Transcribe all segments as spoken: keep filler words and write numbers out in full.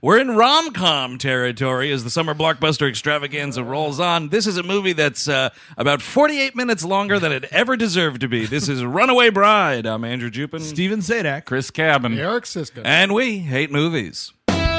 We're in rom-com territory as the summer blockbuster extravaganza rolls on. This is a movie that's uh, about forty-eight minutes longer than it ever deserved to be. This is Runaway Bride. I'm Andrew Jupin. Steven Sadak. Chris Cabin. Eric Siska. And we hate movies.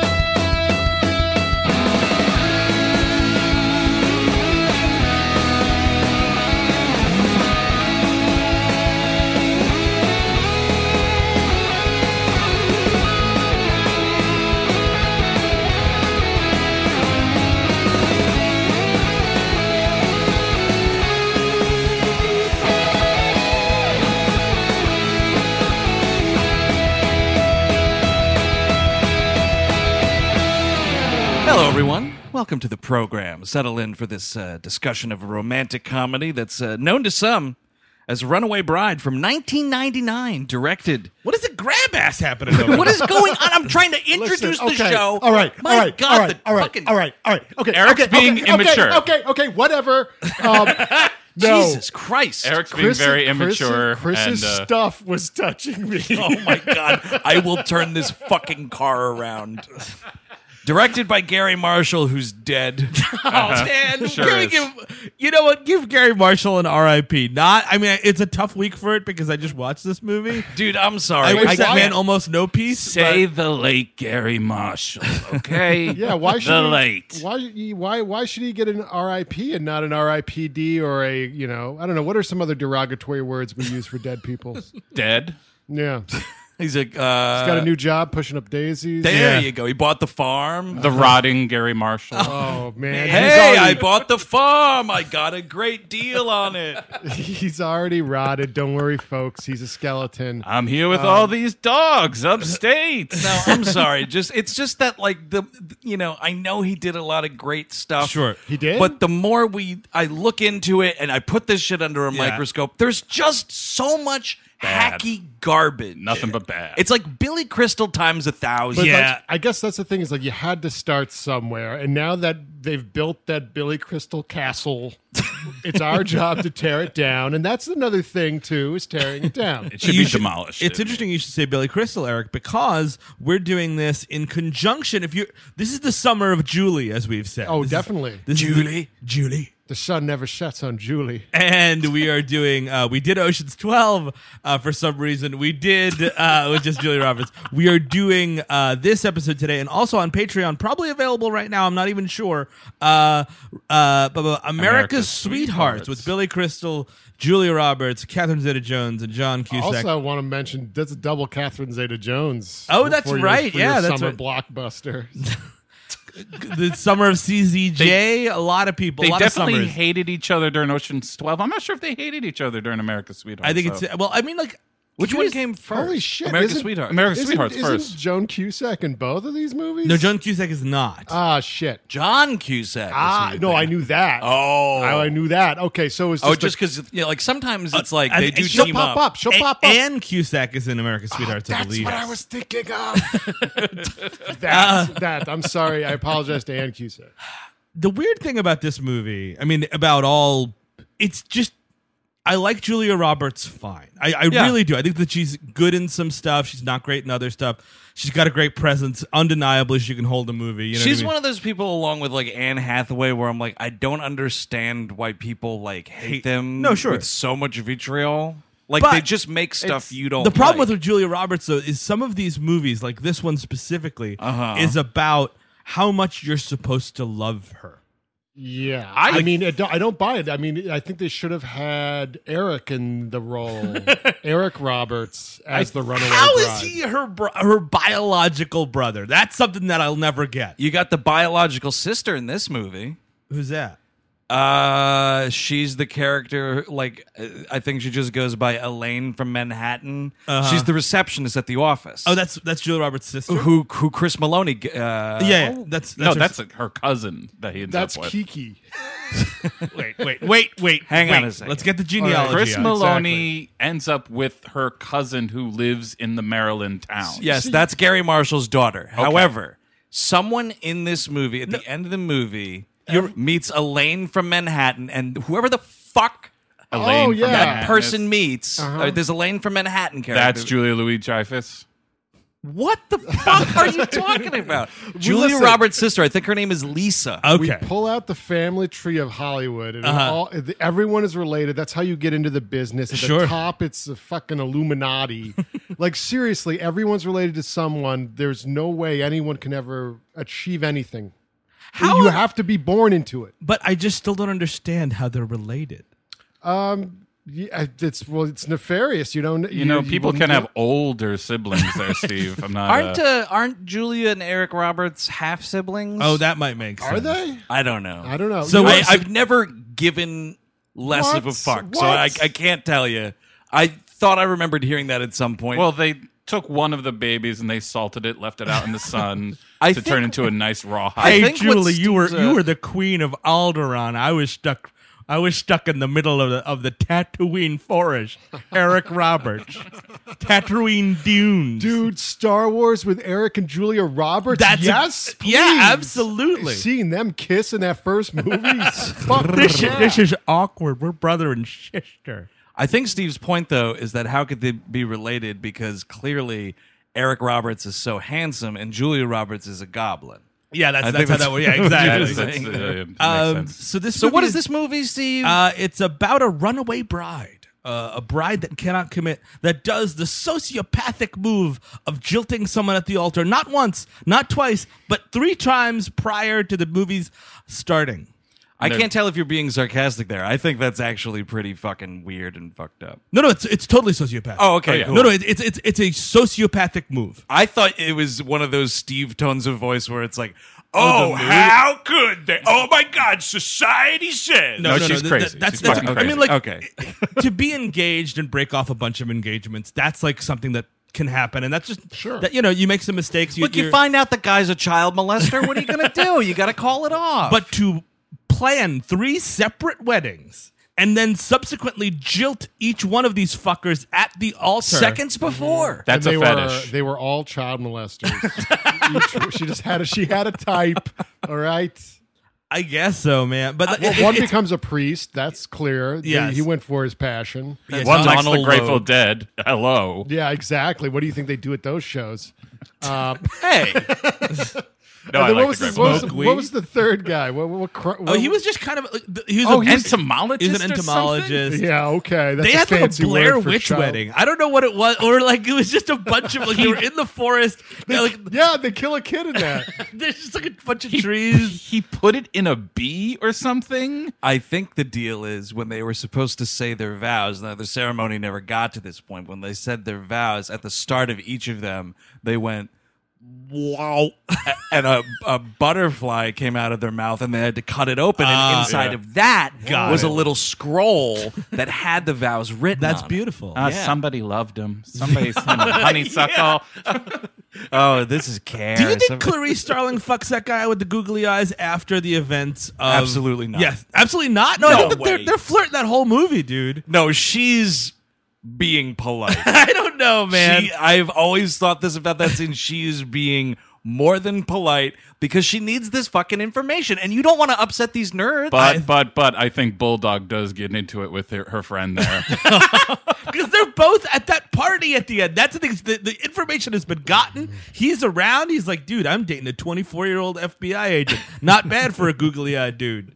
Hello, everyone. Welcome to the program. Settle in for this uh, discussion of a romantic comedy that's uh, known to some as Runaway Bride from nineteen ninety-nine, directed. What is the grab ass happening over What is going on? I'm trying to introduce Listen, the okay, show. All right, My all right, God, all right, the all right, fucking... all right, all right. Okay, Eric's okay, being okay, immature. Okay, okay, okay, whatever. Um, no. Jesus Christ. Eric's being Chris- very Chris- immature. Chris's and, uh, stuff was touching me. Oh, my God. I will turn this fucking car around. Directed by Gary Marshall, who's dead. Oh, man. Sure Can we is. give, you know what? Give Gary Marshall an R I P. Not, I mean, it's a tough week for it because I just watched this movie. Dude, I'm sorry. I wish I that man can't- almost no peace. Say the late Gary Marshall, okay? Yeah, why should the he, late? Why why why should he get an R I P and not an R I P D or a, you know, I don't know, what are some other derogatory words we use for dead people? Dead? Yeah. He's like, uh, He's got a new job pushing up daisies. there Yeah. you go. He bought the farm. The rotting Gary Marshall. Oh, man. Hey, he's, I already, bought the farm. I got a great deal on it. he's already rotted. Don't worry, folks. He's a skeleton. I'm here with Um, all these dogs upstate. No, I'm sorry. Just it's just that like the you know I know he did a lot of great stuff. Sure. He did? But the more we I look into it and I put this shit under a Yeah. microscope, there's just so much Bad. hacky garbage. Nothing but bad. It's like Billy Crystal times a thousand. But Yeah. like, I guess that's the thing is like you had to start somewhere, and now that they've built that Billy Crystal castle, it's our job to tear it down, and that's another thing too is tearing it down. it should You be should- demolished. It's interesting you should say Billy Crystal, Eric, because we're doing this in conjunction. If you, this is the summer of Julie, as we've said. Oh, This is- definitely. this is the- Julie. The sun never sets on Julie. And we are doing, uh, we did Ocean's twelve uh, for some reason. We did, uh, with just Julia Roberts. We are doing uh, this episode today and also on Patreon, probably available right now. I'm not even sure. Uh, uh, but, but America's, America's Sweethearts, Sweethearts. with Billy Crystal, Julia Roberts, Catherine Zeta-Jones, and John Cusack. Also, I want to mention that's a double Catherine Zeta-Jones. Oh, that's for your- right. for Yeah, your that's summer right. blockbuster. The summer of C Z J, a lot of people, They a lot definitely of summers. hated each other during Ocean's twelve. I'm not sure if they hated each other during America's Sweethearts. I think so. it's, well, I mean, like, Which you one just- came first? Holy shit! America's isn't- Sweetheart. America's isn't- Sweethearts isn't first. Joan Cusack in both of these movies? No, John Cusack is not. Ah, shit. John Cusack. is Ah, who you no, think. I knew that. Oh. I, I knew that. Okay, so it's Oh, just just a- because you know, like sometimes it's like and- they and do she'll team pop up. up. She'll A- pop up. and Cusack is in America's Sweethearts, I That's believe. what I was thinking of. That's that. I'm sorry. I apologize to Ann Cusack. The weird thing about this movie, I mean, about all, it's just, I like Julia Roberts fine. I, I Yeah. really do. I think that she's good in some stuff. She's not great in other stuff. She's got a great presence. Undeniably, she can hold a movie. You know She's what I mean? one of those people, along with like Anne Hathaway, where I'm like, I don't understand why people like hate, Hate- them. No, sure. with so much vitriol. Like But they just make stuff you don't. The problem like. with Julia Roberts, though, is some of these movies, like this one specifically, Uh-huh. is about how much you're supposed to love her. Yeah, I- I, mean, it, don't- I don't buy it. I mean, I think they should have had Eric in the role, Eric Roberts as the runaway How bride. is he her bro- her biological brother? That's something that I'll never get. you got the biological sister in this movie. Who's that? Uh, she's the character. Like, uh, I think she just goes by Elaine from Manhattan. Uh-huh. She's the receptionist at the office. Oh, that's that's Julia Roberts' sister. who who Chris Maloney. Uh, Yeah, yeah, that's, that's no, her- that's her cousin that he ends That's up with. Kiki. wait, wait, wait, wait. Hang wait. on a second. Let's get the genealogy. Chris out. Maloney ends up with her cousin who lives in the Maryland town. Yes, that's Gary Marshall's daughter. However, someone in this movie, at the end of the movie, meets Elaine from Manhattan, and whoever the fuck Elaine Oh, from yeah. that Manhattan person is- meets, Uh-huh. uh, there's Elaine from Manhattan character. That's Julia Louis-Dreyfus. What the fuck are you talking about? Julia listen. Roberts' sister. I think her name is Lisa. We Okay. pull out the family tree of Hollywood, and Uh-huh. all, everyone is related. That's how you get into the business. At Sure. the top, it's the fucking Illuminati. Like, seriously, everyone's related to someone. There's no way anyone can ever achieve anything. How you are- have to be born into it. But I just still don't understand how they're related. Um, yeah, it's well, it's nefarious. You don't. You know, people wouldn't can do have it. older siblings there, Steve. I'm not. Aren't uh, uh, aren't Julia and Eric Roberts half siblings? Oh, that might make sense. Are they? I don't know. I don't know. So You know I, what- I've never given less What? of a fuck, so I, What? I can't tell you. I thought I remembered hearing that at some point. well, they took one of the babies and they salted it, left it out in the sun I to think- turn into a nice raw I Hey, hide. think what Julie, you were Steve's, uh, you were the queen of Alderaan. I was stuck. I was stuck in the middle of the of the Tatooine forest. Eric Roberts, Tatooine dunes. Dude, Star Wars with Eric and Julia Roberts. That's a- yes, yeah, please. absolutely. Seeing them kiss in that first movie, fuck This, yeah. this is awkward. We're brother and sister. I think Steve's point, though, is that how could they be related? Because clearly Eric Roberts is so handsome and Julia Roberts is a goblin. Yeah, that's I that's think how that's- that works. Yeah, That's- exactly. that's, uh, makes um, sense. so this. So, movie what is this movie, Steve? Uh, it's about a runaway bride, uh, a bride that cannot commit, that does the sociopathic move of jilting someone at the altar, not once, not twice, but three times prior to the movie's starting. I they're- can't tell if you're being sarcastic there. I think that's actually pretty fucking weird and fucked up. No, no, it's it's totally sociopathic. Oh, okay. Oh, yeah. cool. No, no, it, it's it's it's a sociopathic move. I thought it was one of those Steve tones of voice where it's like, Oh, oh, the mood? how could they? Oh my God, society says. No, she's th- crazy. th- that's She's that's. fucking I mean, crazy. like, Okay. to be engaged and break off a bunch of engagements. That's like something that can happen, and that's just Sure. that you know you make some mistakes. You, Look, you you're- find out the guy's a child molester. What are you going to do? You got to call it off. but to plan three separate weddings and then subsequently jilt each one of these fuckers at the altar. seconds before. That's And they a fetish. Were, they were all child molesters. Each- she just had a she had a type. All right. I guess so, man. But Well, it- one it's- becomes a priest. That's clear. The- Yes. he went for his passion. Yes. One likes the Donald Grateful Logue. Dead. Hello. Yeah, exactly. What do you think they do at those shows? Um, Hey, No, I and then like what, was the the, Grateful what, was Dead. the, what was the third guy? What, what, what, cr- oh, what- he was just kind of like, th- he was Oh, a he's- Entomologist He's an or entomologist. Yeah, okay. That's They a had like fancy a Blair word for Witch child. wedding. I don't know what it was, or like it was just a bunch of like they were in the forest. They're like Yeah, they kill a kid in that. there's just like a bunch of trees. He put it in a bee or something. I think the deal is when they were supposed to say their vows. Now the ceremony never got to this point. When they said their vows at the start of each of them, they went wow, and a, a butterfly came out of their mouth, and they had to cut it open. Ah, and inside yeah. of that Got was it. a little scroll that had the vows written. That's on it. beautiful. Uh, Yeah. Somebody loved him. Somebody sent him honeysuckle. Oh, this is care. Do you think Some- Clarice Starling fucks that guy with the googly eyes after the events? Of, Absolutely not. Yes, absolutely not. No, I No think that they're, way. they're flirting that whole movie, dude. No, she's being polite. I don't know, man. She, I've always thought this about that scene. She is being more than polite because she needs this fucking information, and you don't want to upset these nerds. But but but I think Bulldog does get into it with her, her friend there. Because they're both at that party at the end. That's the thing. The, the information has been gotten. He's around. He's like, dude, I'm dating a twenty-four-year-old F B I agent. Not bad for a googly-eyed dude.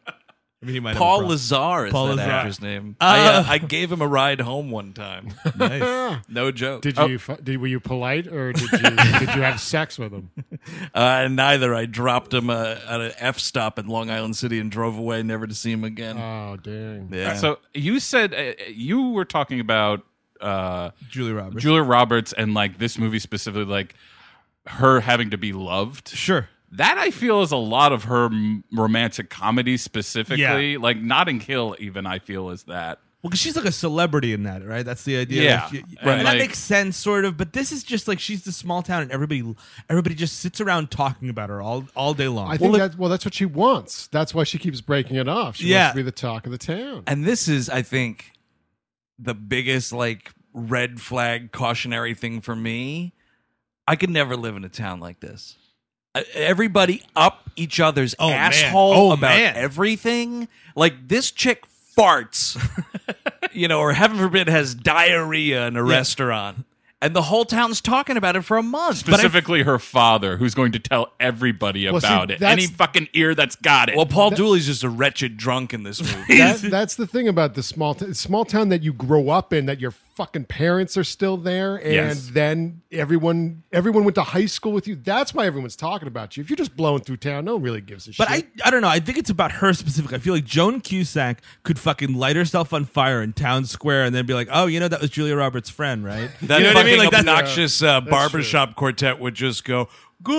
I mean, he might have a Paul problem. Lazar is Paul that Lazar. actor's name. Uh, I, uh, I gave him a ride home one time. Nice. No joke. Did Oh. you? fu- Did were you polite or did you? did you have sex with him? Uh, neither. I dropped him uh, at an F stop in Long Island City and drove away, never to see him again. Oh dang! yeah. So you said uh, you were talking about uh, Julie Roberts. Julia Roberts and like this movie specifically, like her having to be loved. Sure. That I feel is a lot of her m- romantic comedy specifically. Yeah. Like Notting Hill, even I feel is that. Well, because she's like a celebrity in that, right? That's the idea. Yeah. Like, she- Right. and that Like- makes sense, sort of. But this is just like she's the small town, and everybody, everybody just sits around talking about her all all day long. I think that well, that's what she wants. That's why she keeps breaking it off. She Yeah. wants to be the talk of the town. And this is, I think, the biggest like red flag cautionary thing for me. I could never live in a town like this. Uh, Everybody up each other's Oh, man. asshole Oh, about man. everything. Like this chick farts, you know, or heaven forbid has diarrhea in a restaurant. and the whole town's talking about it for a month. But I- Specifically, her father, who's going to tell everybody Well, see, about it. that's- Any fucking ear that's got it. well, Paul Dooley's just a wretched drunk in this movie. That, that's the thing about the small t- small town that you grow up in, that your fucking parents are still there, and Yes. then everyone everyone went to high school with you. That's why everyone's talking about you. If you're just blowing through town, no one really gives a But shit. I, I don't know. I think it's about her specifically. I feel like Joan Cusack could fucking light herself on fire in town square and then be like, "Oh, you know that was Julia Roberts' friend, right?" That you know fucking what I mean? Like that's obnoxious uh, barbershop quartet would just go,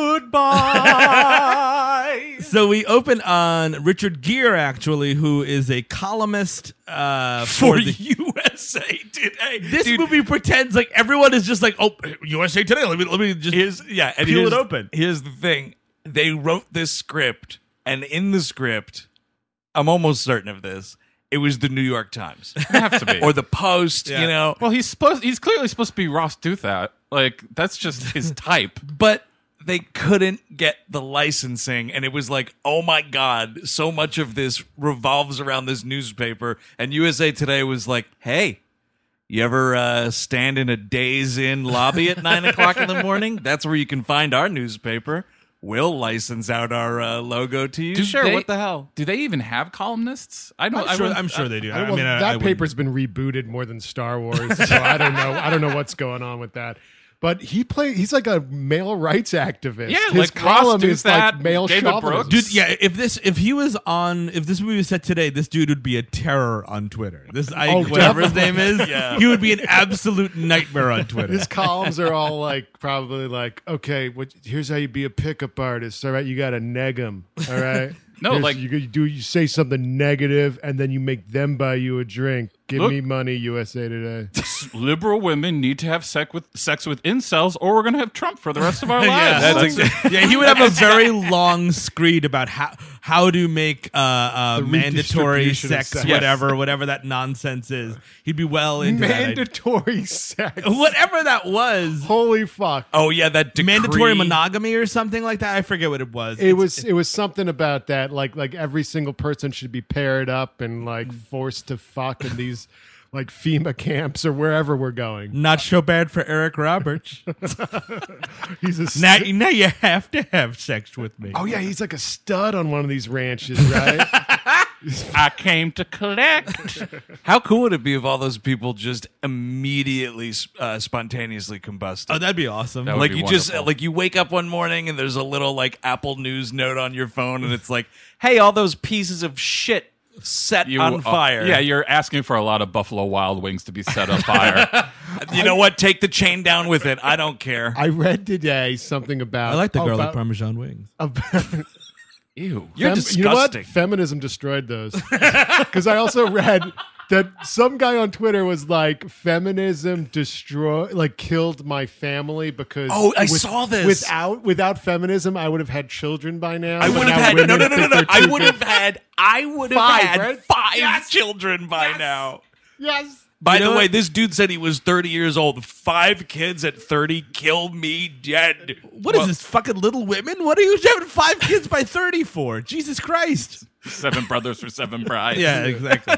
goodbye. So we open on Richard Gere, actually, who is a columnist uh, for, For the. U S A Today. This Dude, movie pretends like everyone is just like, oh, U S A Today. Let me let me just Here's, yeah, and peel here's, it open. Here's the thing. They wrote this script, and in the script, I'm almost certain of this, it was the New York Times. have to be. Or the Post, Yeah. you know. well, he's supposed. He's clearly supposed to be Ross Douthat. Like that's just his type. But they couldn't get the licensing, and it was like, oh my God, so much of this revolves around this newspaper. And U S A Today was like, hey, you ever uh, stand in a Days Inn lobby at nine o'clock in the morning? That's where you can find our newspaper. We'll license out our uh, logo to you. Do Sure, they- what the hell? Do they even have columnists? I don't. I'm I sure, wouldn't- I'm sure they do. I, I- well, mean, I, that I wouldn't- paper's been rebooted more than Star Wars, so I don't know. I don't know what's going on with that. But he play. He's like a male rights activist. Yeah, his like column Ross is like Douthat, male David chauvinism. Brooks. Dude, yeah. If this, if he was on, if this movie was set today, this dude would be a terror on Twitter. This Ike, Oh, whatever his name definitely. is, Yeah. he would be an absolute nightmare on Twitter. His columns are all like probably like, okay, what, here's how you be a pickup artist. All right, you got to neg them. All right. No, Here's- like- you, you do you say something negative and then you make them buy you a drink. Give Look- me money, U S A Today. Liberal women need to have sex with sex with incels, or we're gonna have Trump for the rest of our Yeah, lives. that's yeah, he would have a very long screed about how how to make uh, uh, The mandatory redistribution of sex, sex. whatever, whatever that nonsense is. He'd be well into that. Mandatory sex. Whatever that was. Holy fuck. Oh, yeah, that decree. Mandatory monogamy or something like that. I forget what it was. It It's- was it was something about that, like like every single person should be paired up and like forced to fuck in these like FEMA camps or wherever we're going. not so bad for Eric Roberts. He's a now, st- now you have to have sex with me. oh yeah, he's like a stud on one of these ranches, right? I came to collect. How cool would it be if all those people just immediately uh, spontaneously combusted? Oh, that'd be awesome. That would like be you just wonderful. like you wake up one morning and there's a little like Apple News note on your phone and it's like, hey, all those pieces of shit set You, on uh, fire. yeah, you're asking for a lot of Buffalo Wild Wings to be set on fire. You know what? Take the chain down with it. I don't care. I read today something about I like the garlic about, Parmesan wings. about Ew. You're Fem- you know what? disgusting. Feminism destroyed those. Because I also read that some guy on Twitter was like, "Feminism destroy, like killed my family because." Oh, I saw this. Without without feminism, I would have had children by now. I But would have now had no, women no, no, no, think no. they're I too would good. have had. I would have Five, had right? five Yes. children by Yes. now. Yes. By You know the way, what? this dude said he was thirty years old. Five kids at thirty kill me dead. What is this, fucking Little Women? What are you having five kids by thirty for? Jesus Christ. Seven brothers for seven brides. Yeah, exactly.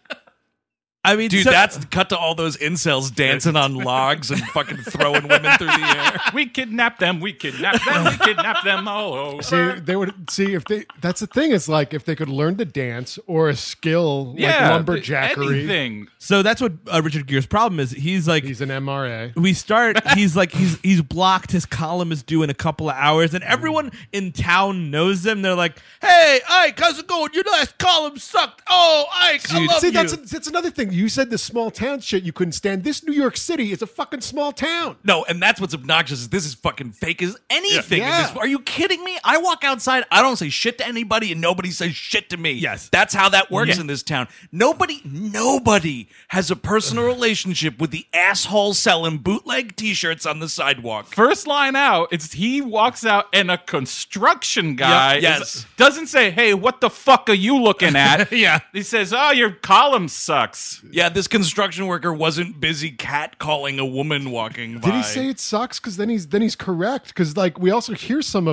I mean, Dude, so- that's cut to all those incels dancing on logs and fucking throwing women through the air. We kidnapped them. We kidnapped them. We kidnapped them all over. See, they would see if they. That's the thing. Is like if they could learn to dance or a skill yeah, like lumberjackery. anything. so that's what uh, Richard Gere's problem is. He's like, He's an M R A. we start, he's like, he's he's blocked. His column is due in a couple of hours, and everyone in town knows him. They're like, hey, Ike, how's it going? Your last column sucked. Oh, Ike, I love See, you. that's that's another thing. You said the small town shit you couldn't stand. This New York City is a fucking small town. No, and that's what's obnoxious. Is this is fucking fake as anything. in Yeah. this- are you kidding me? I walk outside. I don't say shit to anybody, and nobody says shit to me. Yes. that's how that works Yeah. in this town. Nobody, nobody has a personal relationship with the asshole selling bootleg T-shirts on the sidewalk. First line out, it's he walks out and a construction guy Yep, yes. is- doesn't say, "Hey, what the fuck are you looking at?" Yeah. He says, "Oh, your column sucks." Yeah, this construction worker wasn't busy catcalling a woman walking by. Did he say it sucks? Because then he's then he's correct. Because like we also hear some of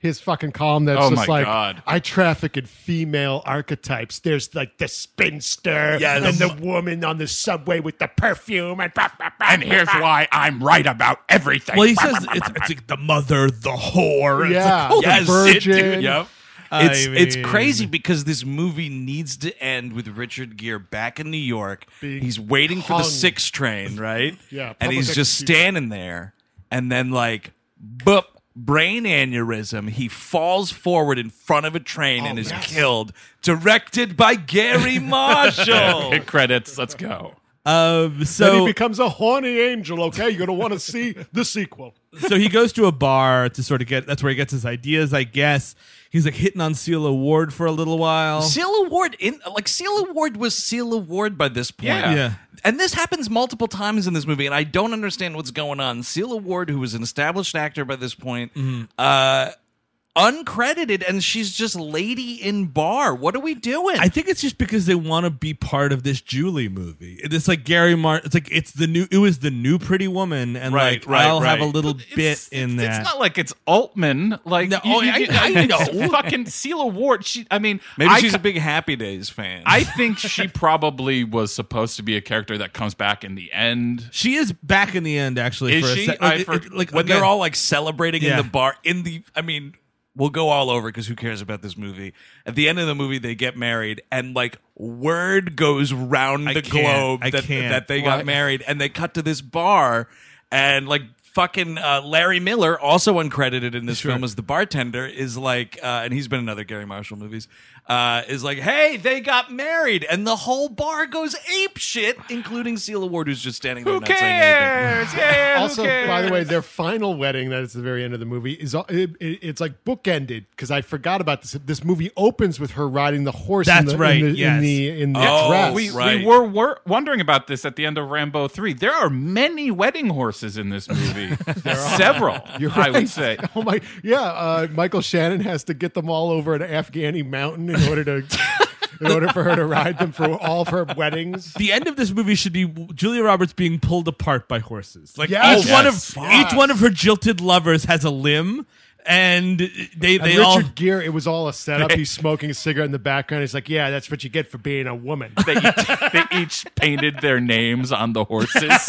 his fucking column that's Oh just my like, God. I traffic in female archetypes. There's like the spinster Yes. and the woman on the subway with the perfume. And, blah, blah, blah, And here's why I'm right about everything. Well, he says it's, it's like the mother, the whore. It's Yeah, like, oh, the yes, virgin. Dude, yep. It's I it's mean- crazy because this movie needs to end with Richard Gere back in New York. Being He's waiting for hung. the six train, right? Yeah, and public he's just execution. standing there, and then like, boop, brain aneurysm. He falls forward in front of a train and Oh, is yes. killed. Directed by Gary Marshall. Hit credits. Let's go. Um, Then he so becomes a horny angel, okay? You're going to want to see the sequel. so he goes to a bar to sort of get. That's where he gets his ideas, I guess. He's like hitting on Celia Ward for a little while. Celia Ward in like Celia Ward was Celia Ward by this point. Yeah. Yeah. And this happens multiple times in this movie, and I don't understand what's going on. Celia Ward, who was an established actor by this point, uh, uncredited, and she's just lady in bar. What are we doing? I think it's just because they want to be part of this Julie movie. It's like Gary Martin. It's like it's the new. It was the new Pretty Woman, and Right, like right, I'll have a right. little It's- bit in it's, that. It's not like it's Altman. Like, No, you- oh, you- I- you- I it's know. fucking Celia Ward. She, I mean, Maybe I, she's c- a big Happy Days fan. I think she probably was supposed to be a character that comes back in the end. She is back in the end, actually. Is for she? A sec- I like, it- for- it- like when again- they're all like celebrating Yeah. in the bar in the I mean we'll go all over because who cares about this movie. At the end of the movie they get married and like word goes round I the can't. globe I that, can't. that they Why? got married, and they cut to this bar, and like fucking uh, Larry Miller, also uncredited in this Sure. film as the bartender, is like uh, and he's been in other Gary Marshall movies, uh, is like, hey, they got married, and the whole bar goes ape shit, including Celia Ward, who's just standing there Who not saying anything. cares? Yeah, who Also, by the way, cares? their final wedding, that is the very end of the movie, is all- it, it, it's like bookended because I forgot about this. This movie opens with her riding the horse. in That's the, right, In the, yes. in the, in the Oh, dress. we, Right. we were, were wondering about this at the end of Rambo three. There are many wedding horses in this movie. Several, You're I right. would say. Oh my, yeah. Uh, Michael Shannon has to get them all over an Afghani mountain in order to, in order for her to ride them for all of her weddings. the end of this movie should be Julia Roberts being pulled apart by horses. Like Yes. each one of Yes. each one of her jilted lovers has a limb, and they And they Richard all. Gere, it was all a setup. He's smoking a cigarette in the background. He's like, "Yeah, that's what you get for being a woman." They each, they each painted their names on the horses.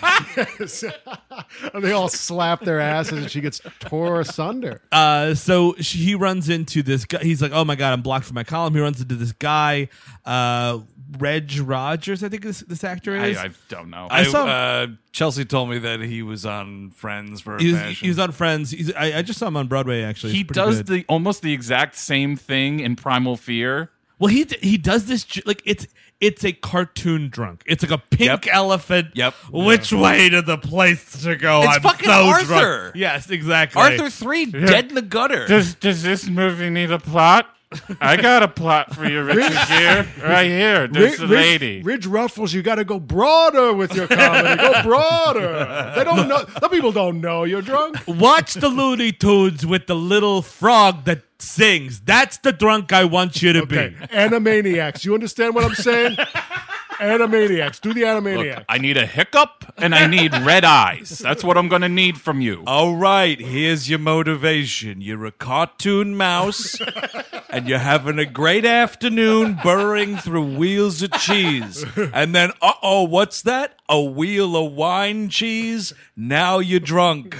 And they all slap their asses, and she gets tore asunder. Uh, so she, he runs into this guy. He's like, "Oh my god, I'm blocked from my column." He runs into this guy, uh, Reg Rogers, I think this this actor I, is. I don't know. I I saw- uh, Chelsea told me that he was on Friends for a he was, fashion. he was on Friends. He's, I, I just saw him on Broadway. Actually, he It's pretty does good. the almost the exact same thing in Primal Fear. Well, he he does this ju- like it's it's a cartoon drunk. It's like a pink Yep. elephant. Yep. Which way to the place to go? It's I'm fucking so Arthur. drunk. Yes, exactly. Arthur three, dead in the gutter. Does does this movie need a plot? I got a plot for you, Richard Gere. Right here. There's a lady. Ridge, Ridge Ruffles, you got to go broader with your comedy. Go broader. They don't know. Some people don't know you're drunk. Watch the Looney Tunes with the little frog that sings. That's the drunk I want you to Okay, be. Animaniacs. You understand what I'm saying? Animaniacs. Do the Animaniacs. Look, I need a hiccup and I need red eyes. That's what I'm going to need from you. All right, here's your motivation. You're a cartoon mouse, and you're having a great afternoon burrowing through wheels of cheese. And then, uh-oh, what's that? A wheel of wine cheese? Now you're drunk.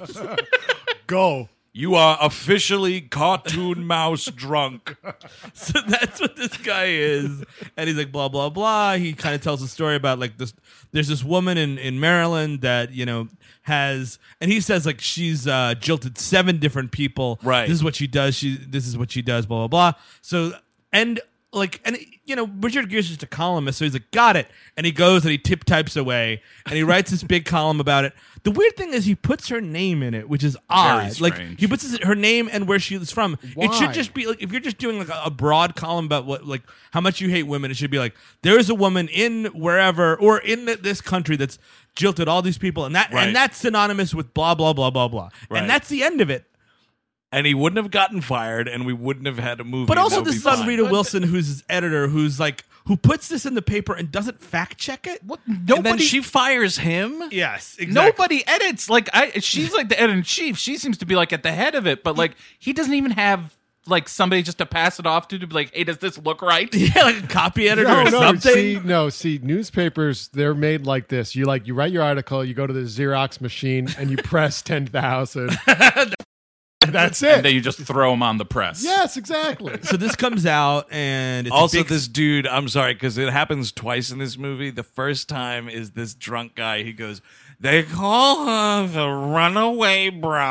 Go. You are officially cartoon mouse drunk. So that's what this guy is. And he's like, blah, blah, blah. He kind of tells a story about like this. There's this woman in, in Maryland that, you know, has, and he says like she's uh, jilted seven different people. Right. This is what she does. She, this is what she does, blah, blah, blah. So, and like, and you know, Richard Gere's just a columnist. So he's like, got it. And he goes and he tip types away and he writes this big column about it. The weird thing is he puts her name in it, which is odd. Like strange. he puts his, her name and where she's from. It should Why? just be like if you're just doing like a, a broad column about what like how much you hate women. It should be like there is a woman in wherever or in th- this country that's jilted all these people, and that Right. and that's synonymous with blah blah blah blah blah, Right. and that's the end of it. and he wouldn't have gotten fired, and we wouldn't have had a movie. But and also that would this be is on fine. Rita Wilson, who's his editor, who's like who puts this in the paper and doesn't fact check it. What? And then Nobody. she fires him. Yes, exactly. Nobody edits. Like I, she's like the editor in chief. She seems to be like at the head of it, but like he doesn't even have like somebody just to pass it off to to be like, hey, does this look right? Yeah, like a copy editor No, or no, something. see, no, see, newspapers, they're made like this. You like, you write your article, you go to the Xerox machine, and you press ten thousand. That's it. And then you just throw them on the press. Yes, exactly. So this comes out, and it's a Also, big- this dude, I'm sorry, because it happens twice in this movie. The first time is this drunk guy. He goes, they call her the runaway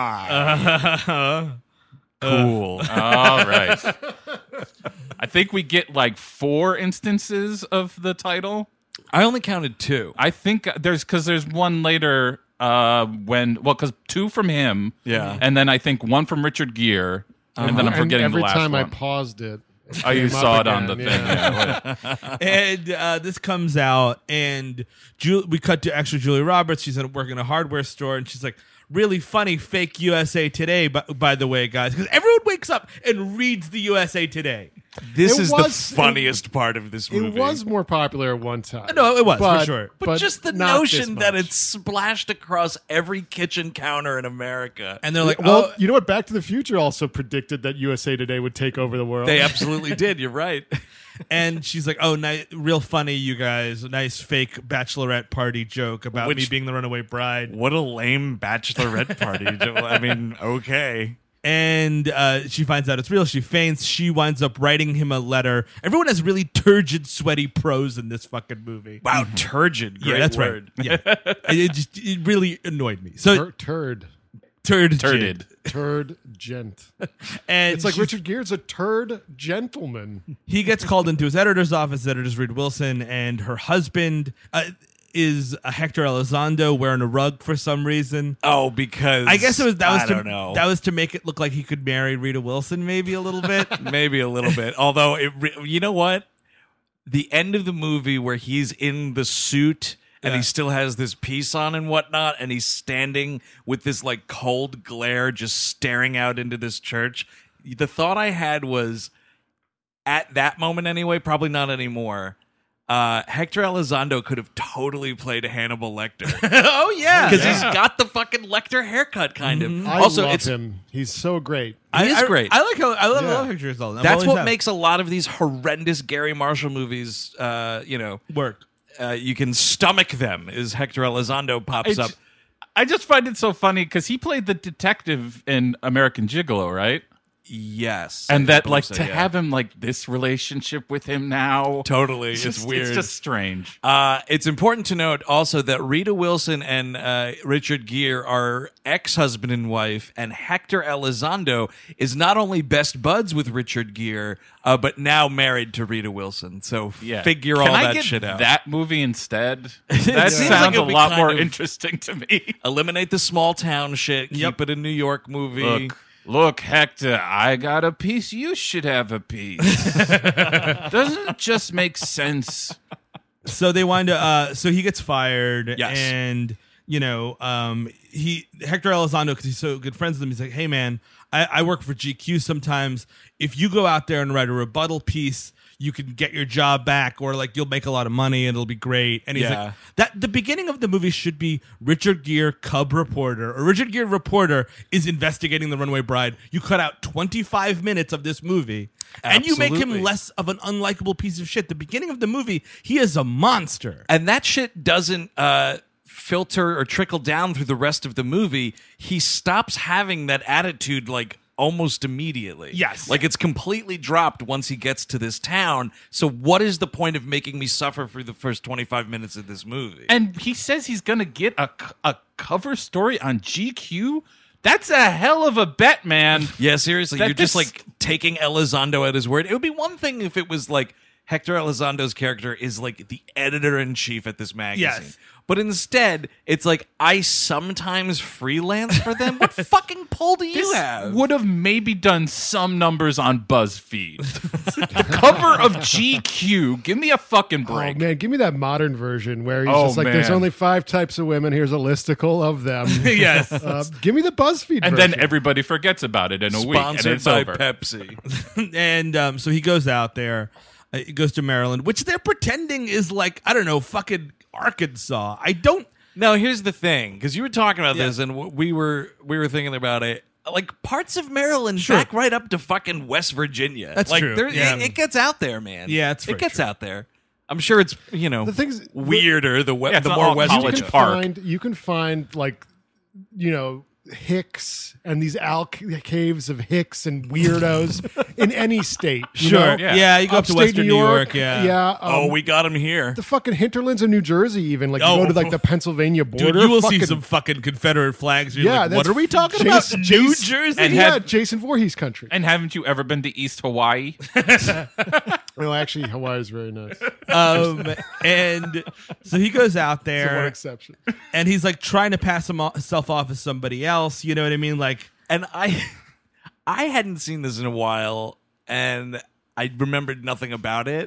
bride. Cool. All right. I think we get like four instances of the title. I only counted two. I think there's because there's one later uh, when well because two from him, Yeah. and then I think one from Richard Gere, and then I'm And forgetting every the last time I one. paused it. Oh, you came up saw it on the again, thing. yeah. Yeah. and uh, this comes out, and Ju- we cut to actually Julia Roberts. She's at work in a hardware store, and she's like, really funny fake U S A Today, by, by the way, guys, because everyone wakes up and reads the U S A Today. This It is was- the funniest part of this movie. It was more popular at one time. No, it was, for but, sure. But, just the not this notion that much. it's splashed across every kitchen counter in America. And they're like, Well, oh, you know what? Back to the Future also predicted that U S A Today would take over the world. They absolutely did. You're right. and she's like, oh, ni- real funny, you guys. Nice fake bachelorette party joke about Which- me being the runaway bride. What a lame bachelorette party. I mean, okay. And uh, she finds out it's real. She faints. She winds up writing him a letter. Everyone has really turgid, sweaty prose in this fucking movie. Wow, turgid. Great yeah, that's word. right. Yeah, And it just it really annoyed me. So Tur- turd. turd, Turded. Turd gent. and It's like she- Richard Gere's a turd gentleman. He gets called into his editor's office. Editor's Reed Wilson, and her husband uh, is a Hector Elizondo wearing a rug for some reason. Oh, because I guess it was that was I to don't know. that was to make it look like he could marry Rita Wilson, maybe a little bit. Maybe a little bit. Although, it, re- you know what? The end of the movie where he's in the suit and Yeah. he still has this piece on and whatnot, and he's standing with this like cold glare, just staring out into this church. The thought I had was, at that moment anyway, probably not anymore. Uh, Hector Elizondo could have totally played Hannibal Lecter oh yeah, because Yeah. he's got the fucking Lecter haircut, kind of. I also, love it's him. He's so great. He is I, great. I like how I love, I Yeah. love Hector Elizondo. I've That's always what have. makes a lot of these horrendous Gary Marshall movies, uh, you know, work. uh, you can stomach them. Is Hector Elizondo pops It's- up? I just find it so funny because he played the detective in American Gigolo, right? Yes, And I that, believe like, so, to yeah. have him like this relationship with him now, totally, it's, it's, just, weird. It's just strange. Uh, it's important to note also that Rita Wilson and uh, Richard Gere are ex-husband and wife, and Hector Elizondo is not only best buds with Richard Gere, uh, but now married to Rita Wilson. So Yeah. figure Can all I that get shit out. that movie instead? seems That like sounds it'd a be lot kind more of- interesting to me. Eliminate the small town shit. Yep. Keep it a New York movie. Look, look, Hector, I got a piece. You should have a piece. Doesn't it just make sense? So they wind up. Uh, so he gets fired, Yes. and you know, um, he Hector Elizondo, because he's so good friends with him. He's like, "Hey, man, I, I work for G Q sometimes. If you go out there and write a rebuttal piece, you can get your job back, or like you'll make a lot of money and it'll be great." And he's Yeah. like, "That the beginning of the movie should be Richard Gere, cub reporter, or Richard Gere reporter is investigating the Runaway Bride. You cut out twenty-five minutes of this movie." And you make him Absolutely. less of an unlikable piece of shit. The beginning of the movie, he is a monster. And that shit doesn't uh, filter or trickle down through the rest of the movie. He stops having that attitude like almost immediately. Yes. Like it's completely dropped once he gets to this town. So what is the point of making me suffer for the first twenty-five minutes of this movie? And he says he's going to get a, c- a cover story on G Q. That's a hell of a bet, man. yeah, seriously, That you're just this- like taking Elizondo at his word. It would be one thing if it was like Hector Elizondo's character is like the editor-in-chief at this magazine. Yes. But instead, it's like, I sometimes freelance for them. What fucking pull do you This have? would have maybe done some numbers on BuzzFeed. The cover of G Q. Give me a fucking Oh break. man, give me that modern version where he's Oh, just like, "There's man. only five types of women. Here's a listicle of them." yes. Uh, give me the BuzzFeed and version. then everybody forgets about it in a week, and Sponsored it's by over. Pepsi. and um, so he goes out there. Uh, he goes to Maryland, which they're pretending is like, I don't know, fucking Arkansas. I don't. No, here's the thing, because you were talking about Yeah. this, and w- we were we were thinking about it. Like parts of Maryland, Sure. back right up to fucking West Virginia. That's like, true, there- yeah. It, it gets out there, man. Yeah, it's very it gets true. out there. I'm sure it's you know The thing's- weirder the we- Yeah, it's the not more all West you college can park. find you can find like you know Hicks and these al- caves of Hicks and weirdos in any state. you Sure. know? Yeah. Yeah. you go up to Upstate Western New York. Yeah. yeah. um, Oh, we got him here. the fucking hinterlands of New Jersey. Even like Oh. you go to like the Pennsylvania border. Dude, you will see fucking- some fucking Confederate flags. You're Yeah, like, what that's are we talking Jason- about? New Jason- Jersey? And yeah, had- Jason Voorhees country. And haven't you ever been to East Hawaii? No, actually, Hawaii is very nice. um, and so he goes out There's one there exception. and he's like trying to pass him- himself off as somebody else. You know what I mean? Like, And I I hadn't seen this in a while, and I remembered nothing about it.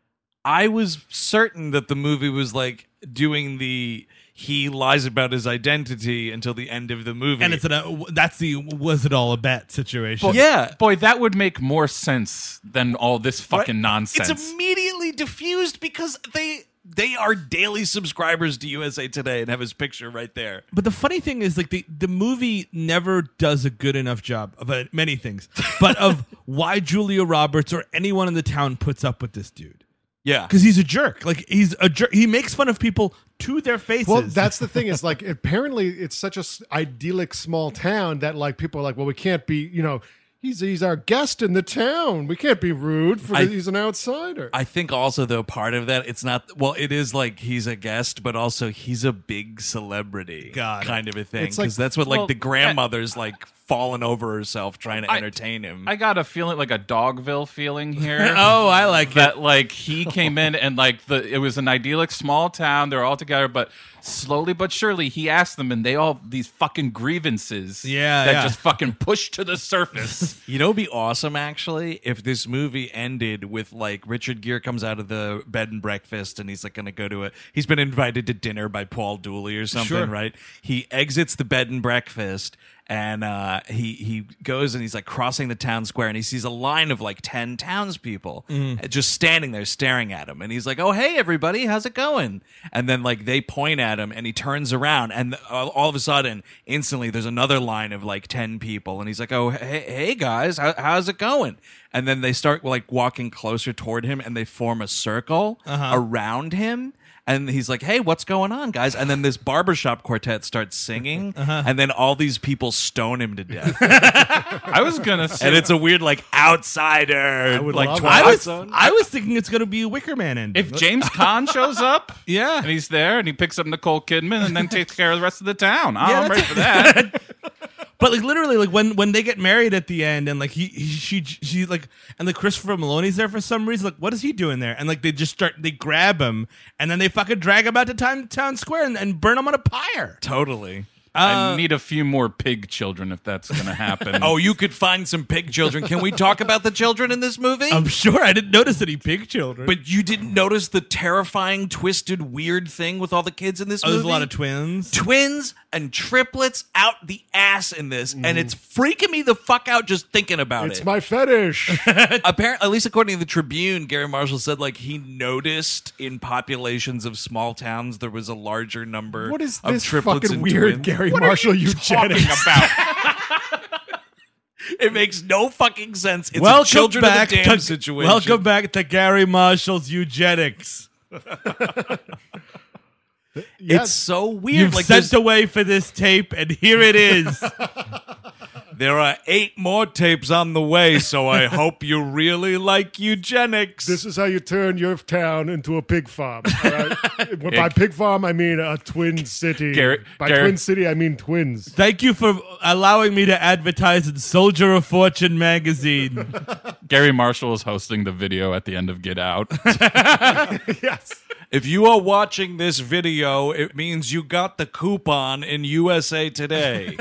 I was certain that the movie was like doing the he lies about his identity until the end of the movie. and it's an, uh, that's the was it all a bet situation. yeah. Boy, that would make more sense than all this fucking Right? nonsense. It's immediately diffused because they they are daily subscribers to U S A Today and have his picture right there. But the funny thing is, like the the movie never does a good enough job of uh, many things, but of why Julia Roberts or anyone in the town puts up with this dude. Yeah. Because he's a jerk. Like he's a jerk. He makes fun of people to their faces. Well, that's the thing is like apparently it's such a s- idyllic small town that like people are like, well, we can't be, you know, he's he's our guest in the town. We can't be rude for I- he's an outsider. I think also though part of that it's not well it is like he's a guest but also he's a big celebrity Got it. kind of a thing It's like- because that's what well, like the grandmother's like falling over herself trying to I- entertain him. I got a feeling like a Dogville feeling here. oh, I like it. that like he came in and like the it was an idyllic small town. They're all together, but slowly but surely he asked them, and they all these fucking grievances. Yeah, that yeah. just fucking pushed to the surface. You know, it'd be awesome actually if this movie ended with like Richard Gere comes out of the bed and breakfast and he's like going to go to a. He's been invited to dinner by Paul Dooley or something, Sure. right? He exits the bed and breakfast and uh, he he goes and he's like crossing the town square and he sees a line of like ten townspeople Mm-hmm. uh, just standing there staring at him and he's like, "Oh hey everybody, how's it going?" And then like they point at him and he turns around and all, all of a sudden instantly there's another line of like ten people and he's like, "Oh hey hey guys, how, how's it going?" And then they start like walking closer toward him and they form a circle Uh-huh. around him. And he's like, "Hey, what's going on, guys?" And then this barbershop quartet starts singing, Uh-huh. and then all these people stone him to death. I was gonna say, And it's a weird, like, outsider, would like love it. Twilight I was Zone. I was thinking it's going to be a Wicker Man ending. if James Caan shows up, yeah. and he's there, and he picks up Nicole Kidman, and then takes care of the rest of the town. Oh, Yeah, I'm that's- ready for that. But like literally, like when when they get married at the end, and like he, he she she like, and like Christopher Maloney's there for some reason. Like, what is he doing there? And like they just start, they grab him, and then they fucking drag him out to town town square and, and burn him on a pyre. Totally. I need a few more pig children if that's gonna happen. Oh, you could find some pig children. Can we talk about the children in this movie? I'm sure I didn't notice any pig children, but you didn't notice the terrifying, twisted, weird thing with all the kids in this oh, movie? there's a lot of twins. Twins and triplets out the ass in this, and it's freaking me the fuck out just thinking about It's it. my fetish. Apparently, at least according to the Tribune, Gary Marshall said like he noticed in populations of small towns there was a larger number What is of this triplets fucking and weird twins. Gary What are Marshall you talking eugenics? about? It makes no fucking sense. It's welcome a children back of the damn to situation. welcome back to Gary Marshall's eugenics. It's so weird. You've like sent there's- away for this tape, and here it is. there are eight more tapes on the way, so I hope you really like eugenics. This is how you turn your town into a pig farm. All right? By pig farm, I mean a twin city. Garrett- By Garrett- twin city, I mean twins. Thank you for allowing me to advertise in Soldier of Fortune magazine. Gary Marshall is hosting the video at the end of Get Out. Yes. If you are watching this video, it means you got the coupon in U S A Today.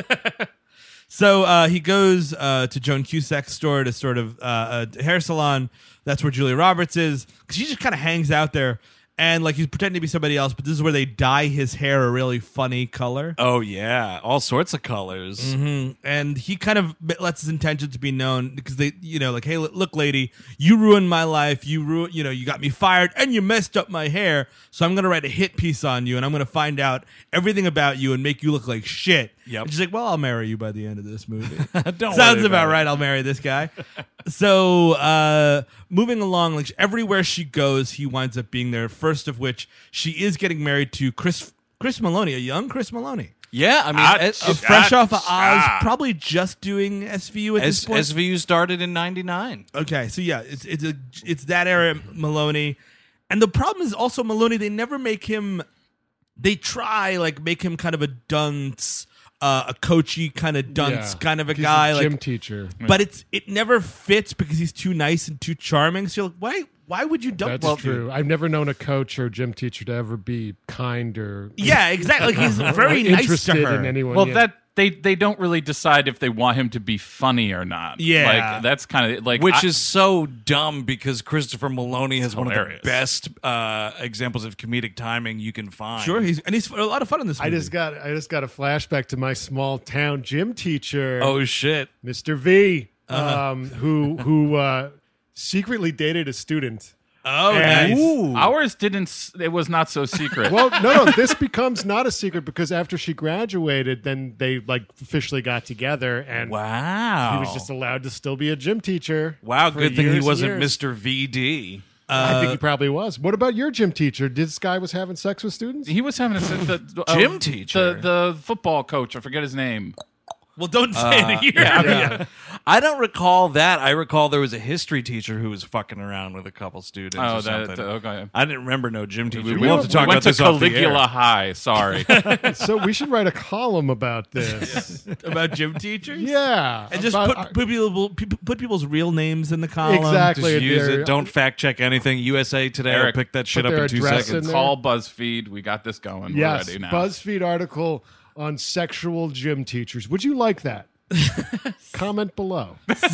So uh, he goes uh, to Joan Cusack's store to sort of uh, a hair salon. That's where Julia Roberts is. Because she just kind of hangs out there. And like he's pretending to be somebody else, but this is where they dye his hair a really funny color. Oh, yeah. All sorts of colors. Mm-hmm. And he kind of lets his intentions be known because they, you know, like, hey, look, lady, you ruined my life. You ruined, you know, you got me fired and you messed up my hair. So I'm going to write a hit piece on you and I'm going to find out everything about you and make you look like shit. Yep. And she's like, well, I'll marry you by the end of this movie. Don't Sounds worry about it. right. I'll marry this guy. So uh, moving along, like everywhere she goes, he winds up being there. First of which, she is getting married to Chris Chris Maloney, a young Chris Maloney. Yeah, I mean, Ah, S- Uh, fresh off of Oz, ah. probably just doing S V U at this S- point. SVU started in ninety-nine. Okay, so yeah, it's it's a it's that era Maloney, and the problem is also Maloney. They never make him. They try like make him kind of a dunce, uh, a coachy kind of dunce Yeah. kind of a He's guy, a gym like. teacher. But it's it never fits because he's too nice and too charming. So you're like, why why would you dump That's this dude? true. I've never known a coach or gym teacher to ever be kind or Yeah, exactly. Like he's very nice to interested her. in anyone. Well, yeah. that they they don't really decide if they want him to be funny or not. Yeah. like that's kind of like Which I- is so dumb because Christopher Maloney has one of hilarious. the best uh, examples of comedic timing you can find. Sure, he's and he's a lot of fun in this movie. I just got I just got a flashback to my small town gym teacher, Oh, shit. Mister V, Uh-huh. um, who who uh, secretly dated a student. oh And- nice. Ooh. ours didn't. s- It was not so secret. Well, no, no, this becomes not a secret because after she graduated, then they like officially got together, and Wow. he was just allowed to still be a gym teacher. Wow, for good thing he years and wasn't years. Mister V D. I think he probably was. What about your gym teacher? Did this guy was having sex with students? he was having a the, the, uh, Gym teacher? the the football coach. I forget his name. Well, don't say it here. Yeah. I don't recall that. I recall there was a history teacher who was fucking around with a couple students Oh, or that something. okay. I didn't remember no gym teacher. We, we'll have to talk we about went to this off the Caligula air. High. Sorry. So we should write a column about this. About gym teachers. Yeah, And just about put, our- put, people, put people's real names in the column. Exactly. Just use They're- it. Don't fact check anything. U S A Today will Eric, pick that shit put up their in two address seconds. in there. Call BuzzFeed. We got this going. yes, We're ready now. BuzzFeed article on sexual gym teachers. Would you like that? Comment below.